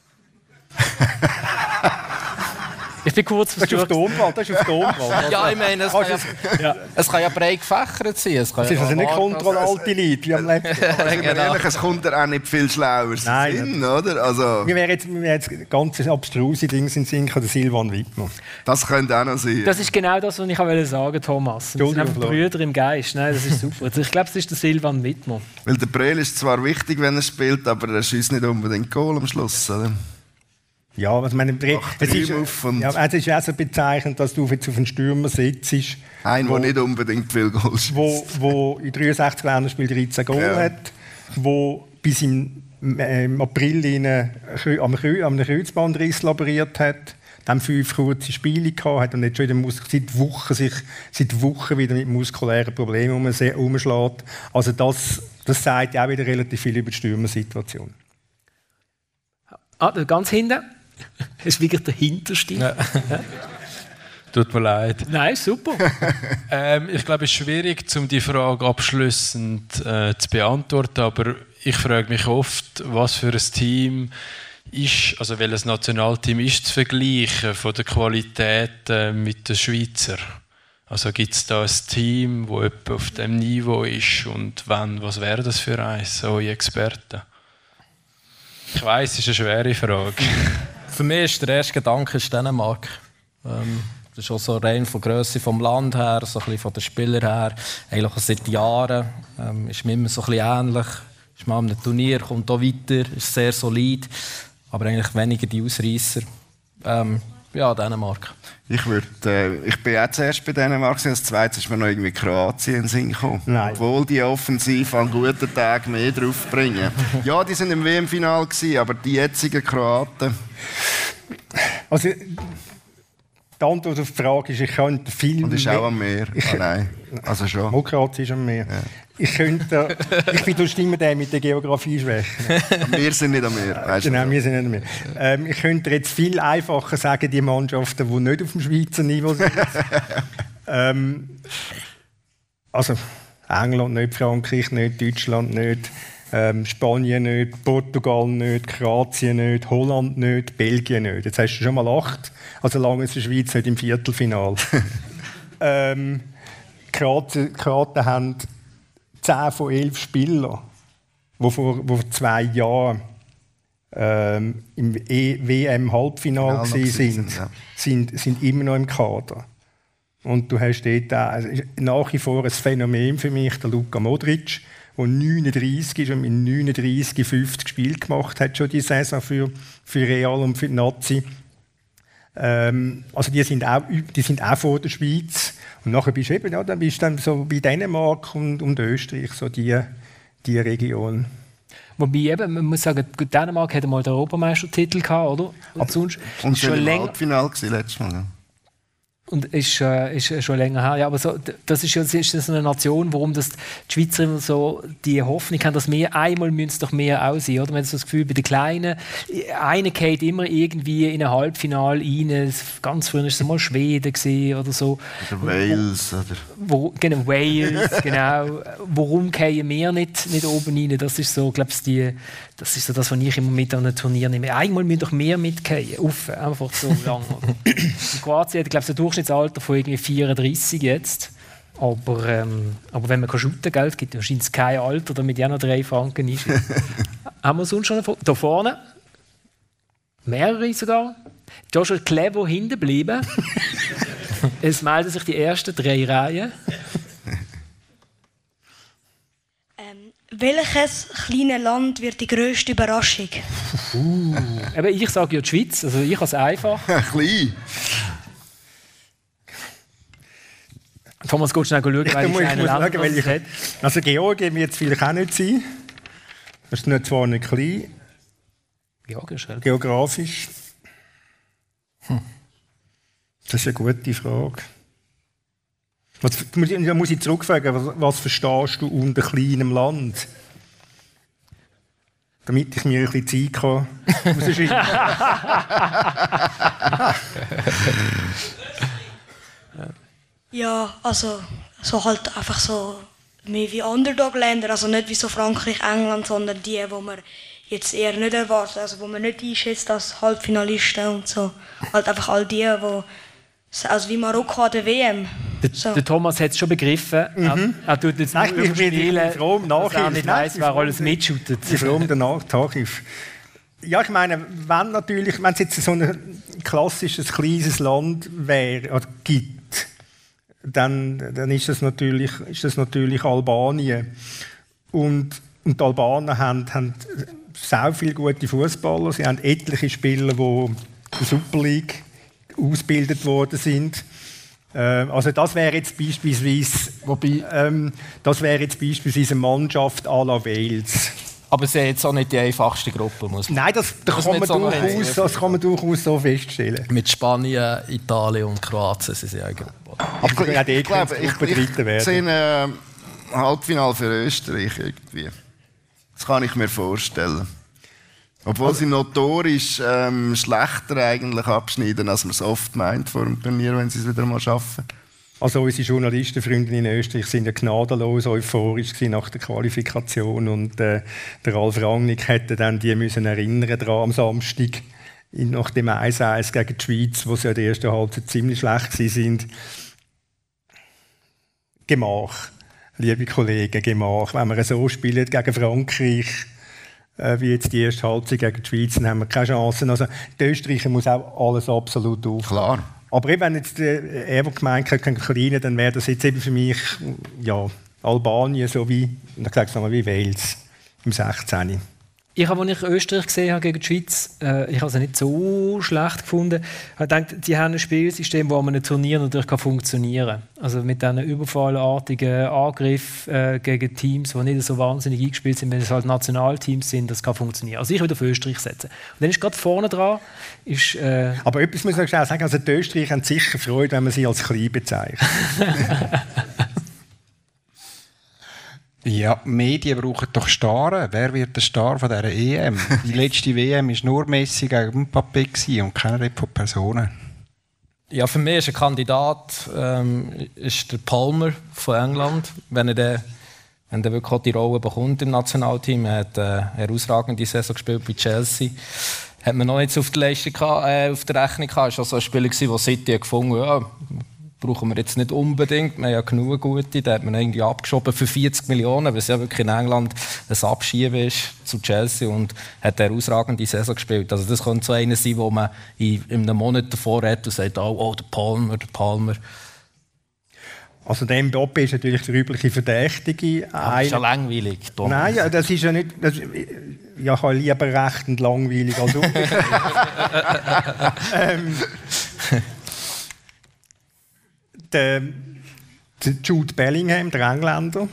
Ich bin kurz Das ist auf Tonband. Das ist auf Tonband. Ja, ich meine, es kann ja, ja. Es kann ja breit gefächert sein. Es, es ist also nicht kontrollalte Leute wie am Laptop. Also genau. Ehrlich, es kommt dir auch nicht viel schlauer Nein, Sinn, oder? Also, mir wäre jetzt, mir wäre jetzt ganz abstruse Dinge in den Sinn gekommen, der Silvan Wittmann. Das könnte auch noch sein. Das ist genau das, was ich sagen wollte, Thomas. Wir sind einfach Brüder im Geist. Nein, das ist super. Also ich glaube, es ist der Silvan Wittmann. Weil der Breel ist zwar wichtig, wenn er spielt, aber er schießt nicht unbedingt Goal am Schluss, oder? Ja, was meine, es ist, ja, es ist auch so bezeichnend, dass du jetzt auf einen Stürmer sitzt. Ein, der nicht unbedingt viel Goal schießt. Wo, wo in dreiundsechzig Länderspielen dreizehn Goal ja. hat, wo bis im, äh, im April in eine, am, am Kreuzbandriss laboriert hat, dann fünf kurze Spiele gehabt hat und jetzt schon in seit Wochen sich seit Wochen wieder mit muskulären Problemen umschlägt. Also das, das sagt ja auch wieder relativ viel über die Stürmersituation. Ah, ganz hinten. Es ist wirklich der Hinterste. Ja. Ja. Tut mir leid. Nein, super. ähm, ich glaube, es ist schwierig, um die Frage abschließend äh, zu beantworten, aber ich frage mich oft, was für ein Team ist, also welches Nationalteam ist zu vergleichen von der Qualität äh, mit den Schweizer. Also gibt es da ein Team, das etwa auf dem Niveau ist und wenn, was wäre das für eins, eure Experten? Ich weiss, es ist eine schwere Frage. Für mich ist der erste Gedanke Dänemark. Ähm, das ist auch so rein von der Grösse vom Land her, so ein bisschen von den Spielern her. Eigentlich auch seit Jahren ähm, ist mir immer so ein bisschen ähnlich. Ist mal am Turnier, kommt auch weiter, ist sehr solid, aber eigentlich weniger die Ausreißer. Ähm, ja, Dänemark. Ich, würd, äh, ich bin auch zuerst bei Dänemark, als zweites ist mir noch irgendwie Kroatien in den Sinn gekommen. Nein. Obwohl die offensiv an guten Tagen mehr draufbringen. Ja, die waren im W M-Final, aber die jetzigen Kroaten... Also, Die Antwort auf die Frage ist, ich könnte viel Und ist auch am Meer. Ich, ah, nein, also schon. Oh, Kroatien ist am Meer. Ja. Ich könnte, ich bin durch immer der mit der Geografie schwächen. Wir sind nicht am Meer. Weißt du? Genau, wir sind nicht am Meer. Ähm, ich könnte jetzt viel einfacher sagen, die Mannschaften, die nicht auf dem Schweizer Niveau sind. ähm, also England nicht, Frankreich nicht, Deutschland nicht, ähm, Spanien nicht, Portugal nicht, Kroatien nicht, Holland nicht, Belgien nicht. Jetzt hast du schon mal acht, also lange ist die Schweiz nicht im Viertelfinale. ähm, Kroaten, Kroaten haben zehn von elf Spielern, die vor, die vor zwei Jahren ähm, im e W M-Halbfinale waren, sind, ja. sind, sind immer noch im Kader. Und du hast dort auch, also nach wie vor ein Phänomen für mich, der Luka Modric, der neununddreißig ist und mit neununddreißig fünfzig Spiele gemacht hat, schon die Saison für, für Real und für die Nazi. Ähm, also die sind, auch, die sind auch vor der Schweiz. Und nachher bist du eben, ja, dann bist du dann so bei Dänemark und, und Österreich, so die, die Region. Wobei eben, man muss sagen, Dänemark hatte mal den Europameistertitel gehabt, oder? Und sonst Und schon schon im länger. Halbfinale gewesen, letztes Mal. Ja. Und ist, äh, ist schon länger her. Ja, aber so, das ist ja ist das eine Nation, warum das die Schweizer immer so die Hoffnung haben, dass wir einmal müssen es doch mehr auch sein. Oder? Man hat so das Gefühl, bei den Kleinen, einer geht immer irgendwie in ein Halbfinale rein. Ganz früher war es mal Schweden oder so. Oder Wales. Oder Wo, genau, Wales, genau. Warum gehen wir nicht, nicht oben rein? Das ist so, glaubst die, das ist so das, was ich immer mit an einem Turnier nehme. Einmal müssen doch mehr mitgehen. Uff, einfach so lang. In Kroatien hat, glaube ich, ein Durchschnittsalter von irgendwie vierunddreißig jetzt. Aber, ähm, aber wenn man shooten kann, gibt es wahrscheinlich kein Alter, damit ja noch drei Franken ist. Haben wir sonst schon da vorne? Mehrere sogar. Joshua Clevo hinten geblieben. Es melden sich die ersten drei Reihen. Ähm, welches kleine Land wird die grösste Überraschung? Uh. Eben, ich sage ja die Schweiz, also ich habe es einfach. Klein. Thomas, gehst du schnell schauen, weil ich ich einen sagen, Land weil ich, hat. Also Georgien wird es vielleicht auch nicht sein. Das ist nicht zwar nicht klein, Georgien ist relativ. geografisch. Hm. Das ist eine gute Frage. Was, da muss ich zurückfragen, was, was verstehst du unter kleinem Land? Damit ich mir ein bisschen Zeit kann. Ja, also so halt einfach so mehr wie Underdog-Länder, also nicht wie so Frankreich, England, sondern die, wo man jetzt eher nicht erwartet, also wo man nicht einschätzt als Halbfinalisten und so. Halt einfach all die, wo also wie Marokko an der W M. Der, So. der Thomas hat es schon begriffen. Mhm. Er, er tut jetzt Nein, nur ich bin überspielen, froh um dass er Nachhilfe. nicht Nein, weiss, ich wer bin alles froh. mitschootet. Ich bin froh um den Nachhilfe. Ja, ich meine, wenn natürlich, wenn es jetzt so ein klassisches kleines Land wäre oder gibt, dann, dann ist das natürlich, ist das natürlich Albanien. Und, und die Albaner haben, haben sehr viele gute Fußballer. Sie haben etliche Spieler, die in der Super League ausgebildet worden sind. Äh, also das wäre jetzt beispielsweise, wobei, ähm, das wäre jetzt beispielsweise eine Mannschaft à la Wales. Aber sie haben jetzt auch nicht die einfachste Gruppe, muss man. Nein, das, das, Das kann, man nicht so durchaus, das kann man durchaus so feststellen. Mit Spanien, Italien und Kroatien sind sie eigentlich. Aber ich, ja, Ich glaube, ich, ich, ich werden. sehe ein äh, Halbfinale für Österreich irgendwie. Das kann ich mir vorstellen. Obwohl sie notorisch ähm, schlechter eigentlich abschneiden, als man es oft meint vor dem Turnier, wenn sie es wieder mal schaffen. Also unsere Journalistenfreunde in Österreich sind ja gnadenlos euphorisch nach der Qualifikation und äh, der Ralf Rangnick hätte dann die müssen erinnern daran am Samstag nach dem eins eins gegen die Schweiz, wo sie ja die erste Halbzeit ziemlich schlecht sind. Gemach, liebe Kollegen, Gemach. Wenn wir so spielen gegen Frankreich, äh, wie jetzt die erste Halbzeit gegen die Schweiz, dann haben wir keine Chancen. Also die Österreicher muss auch alles absolut auf. Klar. Aber eben, wenn jetzt äh, er gemeint hat, kleine, dann wäre das jetzt eben für mich ja, Albanien, so wie, ich sage es nochmal, wie Wales im sechzehn. Ich habe, als ich Österreich gesehen habe gegen die Schweiz, äh, ich habe es nicht so schlecht gefunden. Ich habe gedacht, die haben ein Spielsystem, das an einem Turnier natürlich funktionieren kann. Also mit diesen überfallartigen Angriffen äh, gegen Teams, die nicht so wahnsinnig eingespielt sind, wenn es halt Nationalteams sind, das kann funktionieren. Also ich würde auf Österreich setzen. Und dann ist gerade vorne dran. Ist, äh Aber etwas muss man schnell sagen, also die Österreicher haben sicher Freude, wenn man sie als klein bezeichnet. Ja, Medien brauchen doch Starren. Wer wird der Star von dieser E M? Die letzte W M war nur Messi gegen Mbappé und keiner von Personen. Ja, für mich ist ein Kandidat ähm, ist der Palmer von England. Wenn er, den, wenn er wirklich die Rolle bekommt im Nationalteam, er hat eine herausragende Saison gespielt bei Chelsea. Hat man noch nicht auf der, Leistung, äh, auf der Rechnung gehabt. Es war auch so ein Spieler, der City gefunden hat. Ja, brauchen wir jetzt nicht unbedingt. Wir haben ja genug gute. Da hat man irgendwie abgeschoben für vierzig Millionen, weil es ja wirklich in England ein Abschieben ist zu Chelsea und hat eine herausragende Saison gespielt. Also das könnte so einer sein, wo man in, in einem Monat davor hat und sagt, oh, oh der Palmer, der Palmer. Also der Mbappé ist natürlich der übliche Verdächtige. Das ist ja langweilig. Tom. Nein, ja, das ist ja nicht... Das, ja, ich habe lieber recht und langweilig als umgekehrt. ähm, Der, der Jude Bellingham, der Engländer,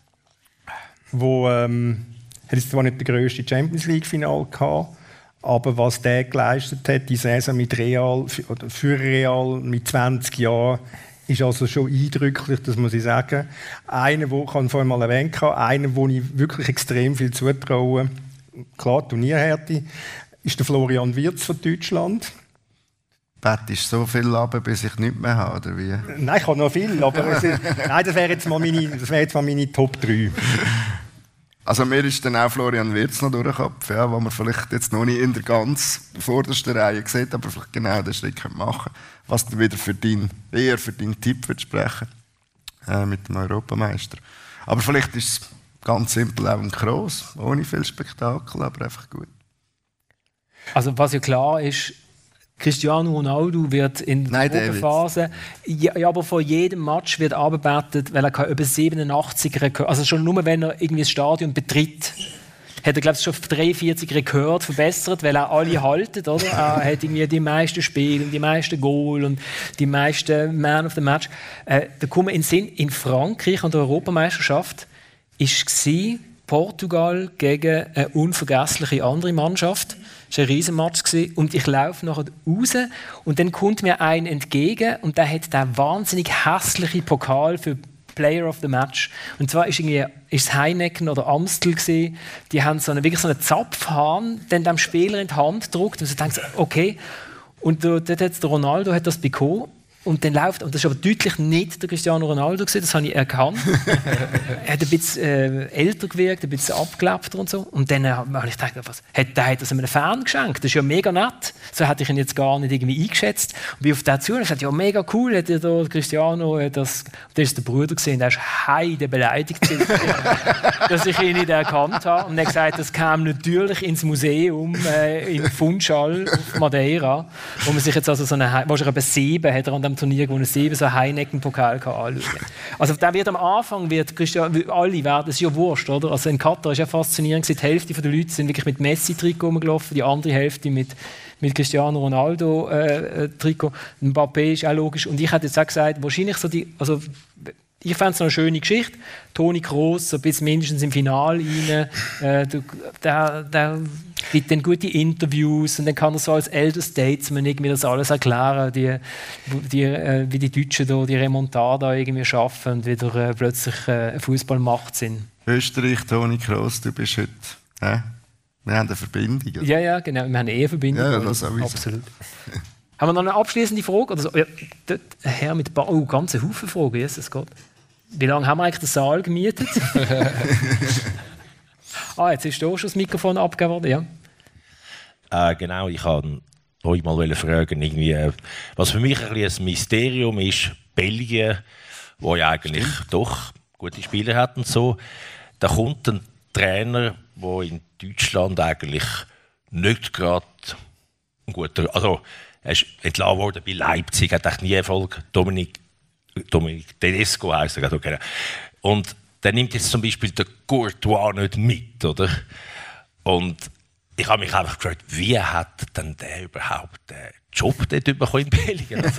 wo ähm, hat jetzt zwar nicht das grösste Champions League Final gehabt, aber was der geleistet hat, die Saison mit Real oder für Real mit zwanzig Jahren, ist also schon eindrücklich, das muss ich sagen. Einer, wo ich vorhin mal erwähnt habe, einer, wo ich wirklich extrem viel zutraue, klar Turnierhärte, ist der Florian Wirtz von Deutschland. Bett ist so viel runter, bis ich nichts mehr habe, oder wie? Nein, ich habe noch viel, aber es ist, nein, das wäre jetzt mal meine, das wäre jetzt mal meine Top drei. Also mir ist dann auch Florian Wirtz noch durch den Kopf, ja, wo man vielleicht jetzt noch nicht in der ganz vordersten Reihe sieht, aber vielleicht genau den Schritt machen könnte. Was dann wieder für dein, eher für deinen Tipp wird sprechen äh, mit dem Europameister. Aber vielleicht ist es ganz simpel auch ein Kroos, ohne viel Spektakel, aber einfach gut. Also was ja klar ist, Cristiano Ronaldo wird in der Gruppenphase, ja, ja, aber vor jedem Match wird abgebettet, weil er über siebenundachtzig Rekord, also schon nur wenn er irgendwie das Stadion betritt, hat er glaube ich schon dreiundvierzig Rekord verbessert, weil er alle haltet, oder? Er hat irgendwie die meisten Spiele, die meisten Goal und die meisten Man of the Match. Äh, da kommen wir in den Sinn, in Frankreich an der Europameisterschaft war Portugal gegen eine unvergessliche andere Mannschaft. Das war ein Riesenmatch. Und ich laufe nachher raus und dann kommt mir ein entgegen und der hat den wahnsinnig hässlichen Pokal für Player of the Match. Und zwar ist irgendwie ist es Heineken oder Amstel gewesen. Die haben so eine, wirklich so einen Zapfhahn dann dem Spieler in die Hand gedrückt und so denkt, okay. Und dort hat der Ronaldo hat das bekommen. Und dann läuft, und das war aber deutlich nicht der Cristiano Ronaldo gewesen, das habe ich erkannt. Er hat ein bisschen äh, älter gewirkt, ein bisschen abgelebter und so. Und dann äh, habe ich gedacht, was, hat, der hat das einem Fan geschenkt, das ist ja mega nett. So hätte ich ihn jetzt gar nicht irgendwie eingeschätzt. Und bin auf den zu und gesagt, ja mega cool, hat der Cristiano, hat das, das ist der Bruder gesehen, der ist heide beleidigt, dass ich ihn nicht erkannt habe. Und er hat gesagt, das kam natürlich ins Museum äh, in Funchal auf Madeira, wo man sich jetzt also so eine, wo er eben sieben hat er an dem Turnier gewonnen, sieben so Heineken-Pokal anschauen. Also der wird am Anfang, wird Christian, alle werden, das ist ja wurscht, oder? Also in Katar ist ja faszinierend, die Hälfte der Leute sind wirklich mit Messi-Trikot rumgelaufen, die andere Hälfte mit, mit Cristiano Ronaldo-Trikot. Äh, Mbappé ist auch logisch. Und ich hätte jetzt auch gesagt, wahrscheinlich so die, also ich fände es eine schöne Geschichte. Toni Kroos, so bis mindestens im Finale rein. Äh, der, der gibt dann gute Interviews und dann kann er so als Elder Statesman irgendwie das alles erklären, die, die, äh, wie die Deutschen da die Remontada irgendwie schaffen und wieder äh, plötzlich äh, eine Fußballmacht sind. Österreich, Toni Kroos, du bist heute... Äh? Wir haben eine Verbindung. Oder? Ja, ja, genau. Wir haben eh eine Verbindung. Ja, das sowieso. Absolut. Haben wir noch eine abschließende Frage? Oder so? Ja, dort, Herr mit ba- oh, ganze Haufen Fragen. Jesus Gott. Wie lange haben wir eigentlich den Saal gemietet? ah, jetzt ist da schon das Mikrofon abgegeben worden. Ja. Äh, genau, ich wollte euch mal fragen, irgendwie, was für mich ein, ein Mysterium ist, Belgien, wo ja eigentlich Stimmt. doch gute Spieler hat und so. Da kommt ein Trainer, der in Deutschland eigentlich nicht gerade ein guter, also er ist entlassen worden bei Leipzig, hat eigentlich nie Erfolg. Dominik, Dominik Tedesco heisst er. Okay. Und der nimmt jetzt zum Beispiel den Courtois nicht mit, oder? Und ich habe mich einfach gefragt, wie hat denn der überhaupt den Job dort bekommen in Belgien? Also,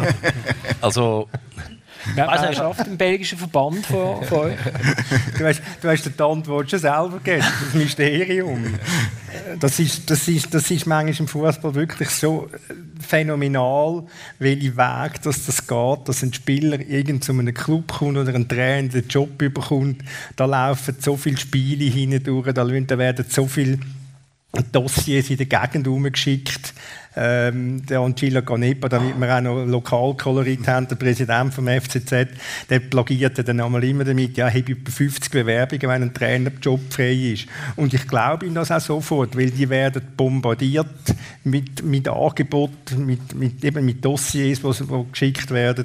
also wer wer schafft im belgischen Verband von, von euch? Du hast, du hast die Antwort schon selber gegeben, das Mysterium. Das ist, das ist, das ist manchmal im Fußball wirklich so phänomenal, welchen Weg dass das geht, dass ein Spieler irgend zu einem Club kommt oder ein Trainer den Job bekommt. Da laufen so viele Spiele hindurch, da werden so viele Dossiers in der Gegend herumgeschickt. Ähm, der Angelo Canepa, damit wir auch noch Lokalkolorit haben, der Präsident vom F C Z, der plagierte dann einmal immer damit, ja, ich habe über fünfzig Bewerbungen, wenn ein Trainerjob frei ist. Und ich glaube ihm das auch sofort, weil die werden bombardiert mit, mit Angeboten, mit, mit, eben mit Dossiers, die geschickt werden.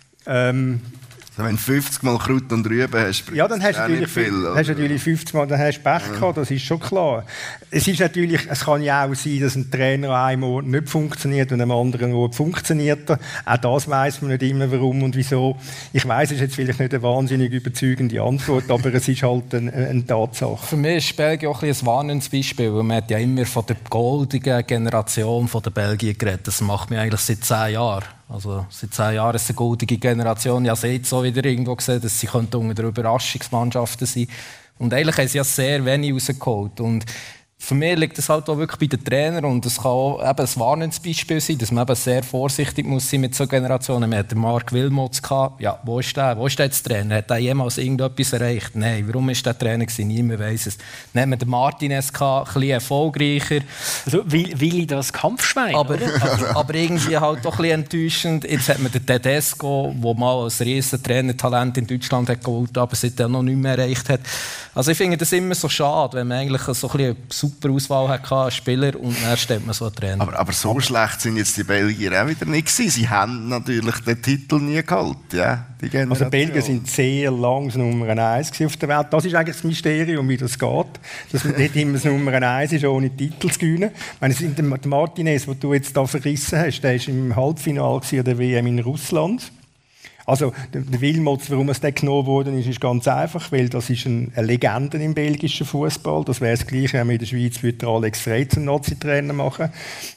Ähm, Wenn du fünfzig Mal Kraut und Rüben hast, ja, dann hast du natürlich, viel, hast natürlich fünfzig Mal dann hast du Pech gehabt, das ist schon klar. Es, ist natürlich, es kann ja auch sein, dass ein Trainer an einem Ort nicht funktioniert und an einem anderen Ort funktioniert er. Auch das weiss man nicht immer, warum und wieso. Ich weiss, es ist jetzt vielleicht nicht eine wahnsinnig überzeugende Antwort, aber es ist halt eine, eine Tatsache. Für mich ist Belgien auch ein, ein warnendes Beispiel, weil man hat ja immer von der goldigen Generation der Belgier geredet. Das macht mich eigentlich seit zehn Jahren. Also seit zehn Jahren ist es eine goldige Generation. Ich habe jetzt so wieder irgendwo gesehen, dass sie unter der Überraschungsmannschaften sein könnten. Und eigentlich haben sie ja sehr wenig rausgeholt. Und für mich liegt das halt auch wirklich bei den Trainern und es kann auch eben ein warnendes Beispiel sein, dass man eben sehr vorsichtig muss sein mit so Generationen. Wir hatten Marc Wilmots gehabt. Ja, wo ist der? Wo ist der jetzt Trainer? Hat er jemals irgendetwas erreicht? Nein. Warum ist der Trainer gewesen? Niemand weiss es. Dann haben wir den Martinez gehabt, ein bisschen erfolgreicher. Also, will, will ich das Kampfschwein? Aber, aber, aber irgendwie halt doch ein bisschen enttäuschend. Jetzt hat man den Tedesco, der mal als riesen Trainertalent in Deutschland hat geholt, aber seitdem noch nicht mehr erreicht hat. Also ich finde das immer so schade, wenn man eigentlich so ein bisschen super Auswahl hatte als Spieler und dann stellt man so einen Trainer. Aber, aber so schlecht sind jetzt die Belgier auch wieder nicht gewesen. Sie haben natürlich den Titel nie geholt. Ja, die also die Belgier sind sehr lange das Nummer eins auf der Welt. Das ist eigentlich das Mysterium, wie das geht. Dass man nicht immer das Nummer eins ist, ohne Titel zu gewinnen. Ich meine, der Martinez, den du jetzt da verrissen hast, der war im Halbfinale der W M in Russland. Also, der Wilmots, warum es genommen worden ist, ist ganz einfach, weil das ist eine Legende im belgischen Fußball. Das wäre das Gleiche, wenn wir in der Schweiz würde Alex Frey zum Nazi-Trainer machen.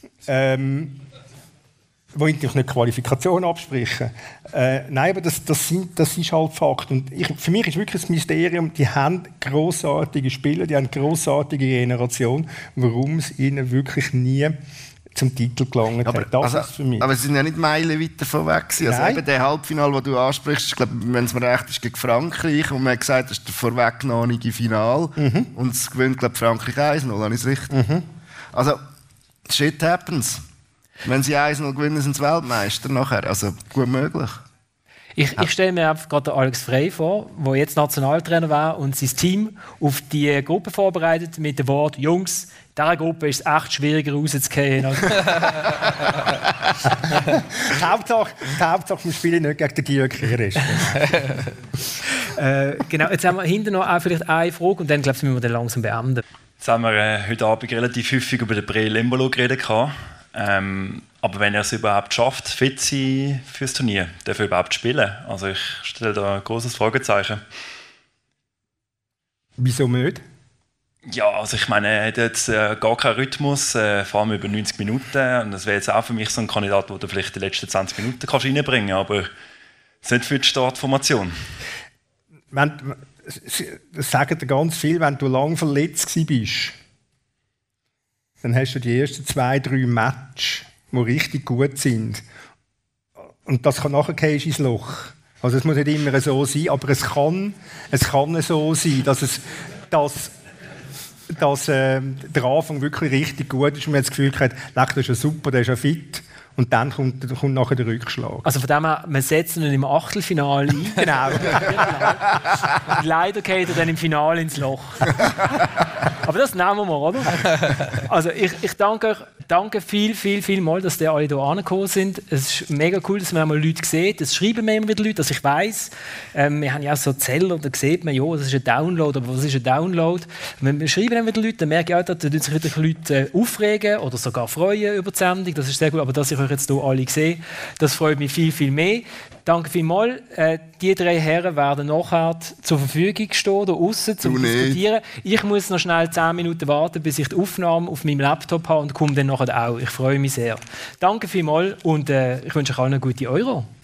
Ähm, wo ich natürlich nicht Qualifikation absprechen. Äh, nein, aber das, das, sind, das ist halt Fakt. Und ich, für mich ist wirklich das Mysterium, die haben grossartige Spieler, die haben eine grossartige Generation, warum es ihnen wirklich nie zum Titel gelangt aber, hat. Das also, ist für mich. Aber sie sind ja nicht Meilen weiter von weg. Also eben der Halbfinale, den du ansprichst, ich glaube, wenn es mir recht ist, gegen Frankreich, und man hat gesagt, das ist der vorweggenommene Final. Mhm. Und es gewinnt, glaube ich, Frankreich eins null, habe ich es richtig? Mhm. Also, shit happens. Wenn sie eins null gewinnen, sind sie Weltmeister nachher. Also, gut möglich. Ich, ich stelle mir einfach gerade Alex Frey vor, der jetzt Nationaltrainer war und sein Team auf die Gruppe vorbereitet mit dem Wort: Jungs, in dieser Gruppe ist es echt schwieriger rauszugehen. Also die Hauptsache, die Hauptsache, wir spielen nicht gegen den Georg Kirsch. äh, genau, jetzt haben wir hinten noch auch vielleicht eine Frage und dann, glaube ich, müssen wir dann langsam beenden. Jetzt haben wir äh, heute Abend relativ häufig über den Breel Embolo geredet. Ähm, aber wenn er es überhaupt schafft, fit zu sein für das Turnier, darf er überhaupt spielen? Also ich stelle da ein großes Fragezeichen. Wieso nicht? Ja, also ich meine, er hat jetzt äh, gar keinen Rhythmus, äh, vor allem über neunzig Minuten. Und das wäre jetzt auch für mich so ein Kandidat, den du vielleicht die letzten zwanzig Minuten kannst reinbringen kannst, aber das ist nicht für die Startformation. Wenn, das sagen dir ganz viel, wenn du lange verletzt bist, dann hast du die ersten zwei, drei Matches, die richtig gut sind. Und das kann nachher gehen ins Loch. Also es muss nicht immer so sein, aber es kann, es kann so sein, dass, es, dass, dass äh, der Anfang wirklich richtig gut ist und man hat das Gefühl hat, der ist ja super, der ist ja fit. Und dann kommt, kommt nachher der Rückschlag. Also von dem her, man setzt ihn im Achtelfinale ein. Genau. Und leider geht er dann im Finale ins Loch. Aber das nehmen wir mal, oder? Also ich, ich danke euch danke viel, viel, viel mal, dass ihr alle hier angekommen sind. Es ist mega cool, dass man mal Leute sieht. Es schreiben mir immer wieder Leute, dass ich weiss. Ähm, wir haben ja auch so Zeller, da sieht man, ja, das ist ein Download, aber was ist ein Download? Wenn wir schreiben dann wieder Leute, dann merke ich auch, dass sich wieder Leute aufregen oder sogar freuen über die Sendung. Das ist sehr gut, aber dass ich euch jetzt hier alle sehe, das freut mich viel, viel mehr. Danke vielmals. Äh, die drei Herren werden nachher zur Verfügung stehen, hier aussen, zum diskutieren. Ich muss noch schnell zehn Minuten warten, bis ich die Aufnahme auf meinem Laptop habe und komme dann nachher auch. Ich freue mich sehr. Danke vielmals und äh, ich wünsche euch allen eine gute Euro.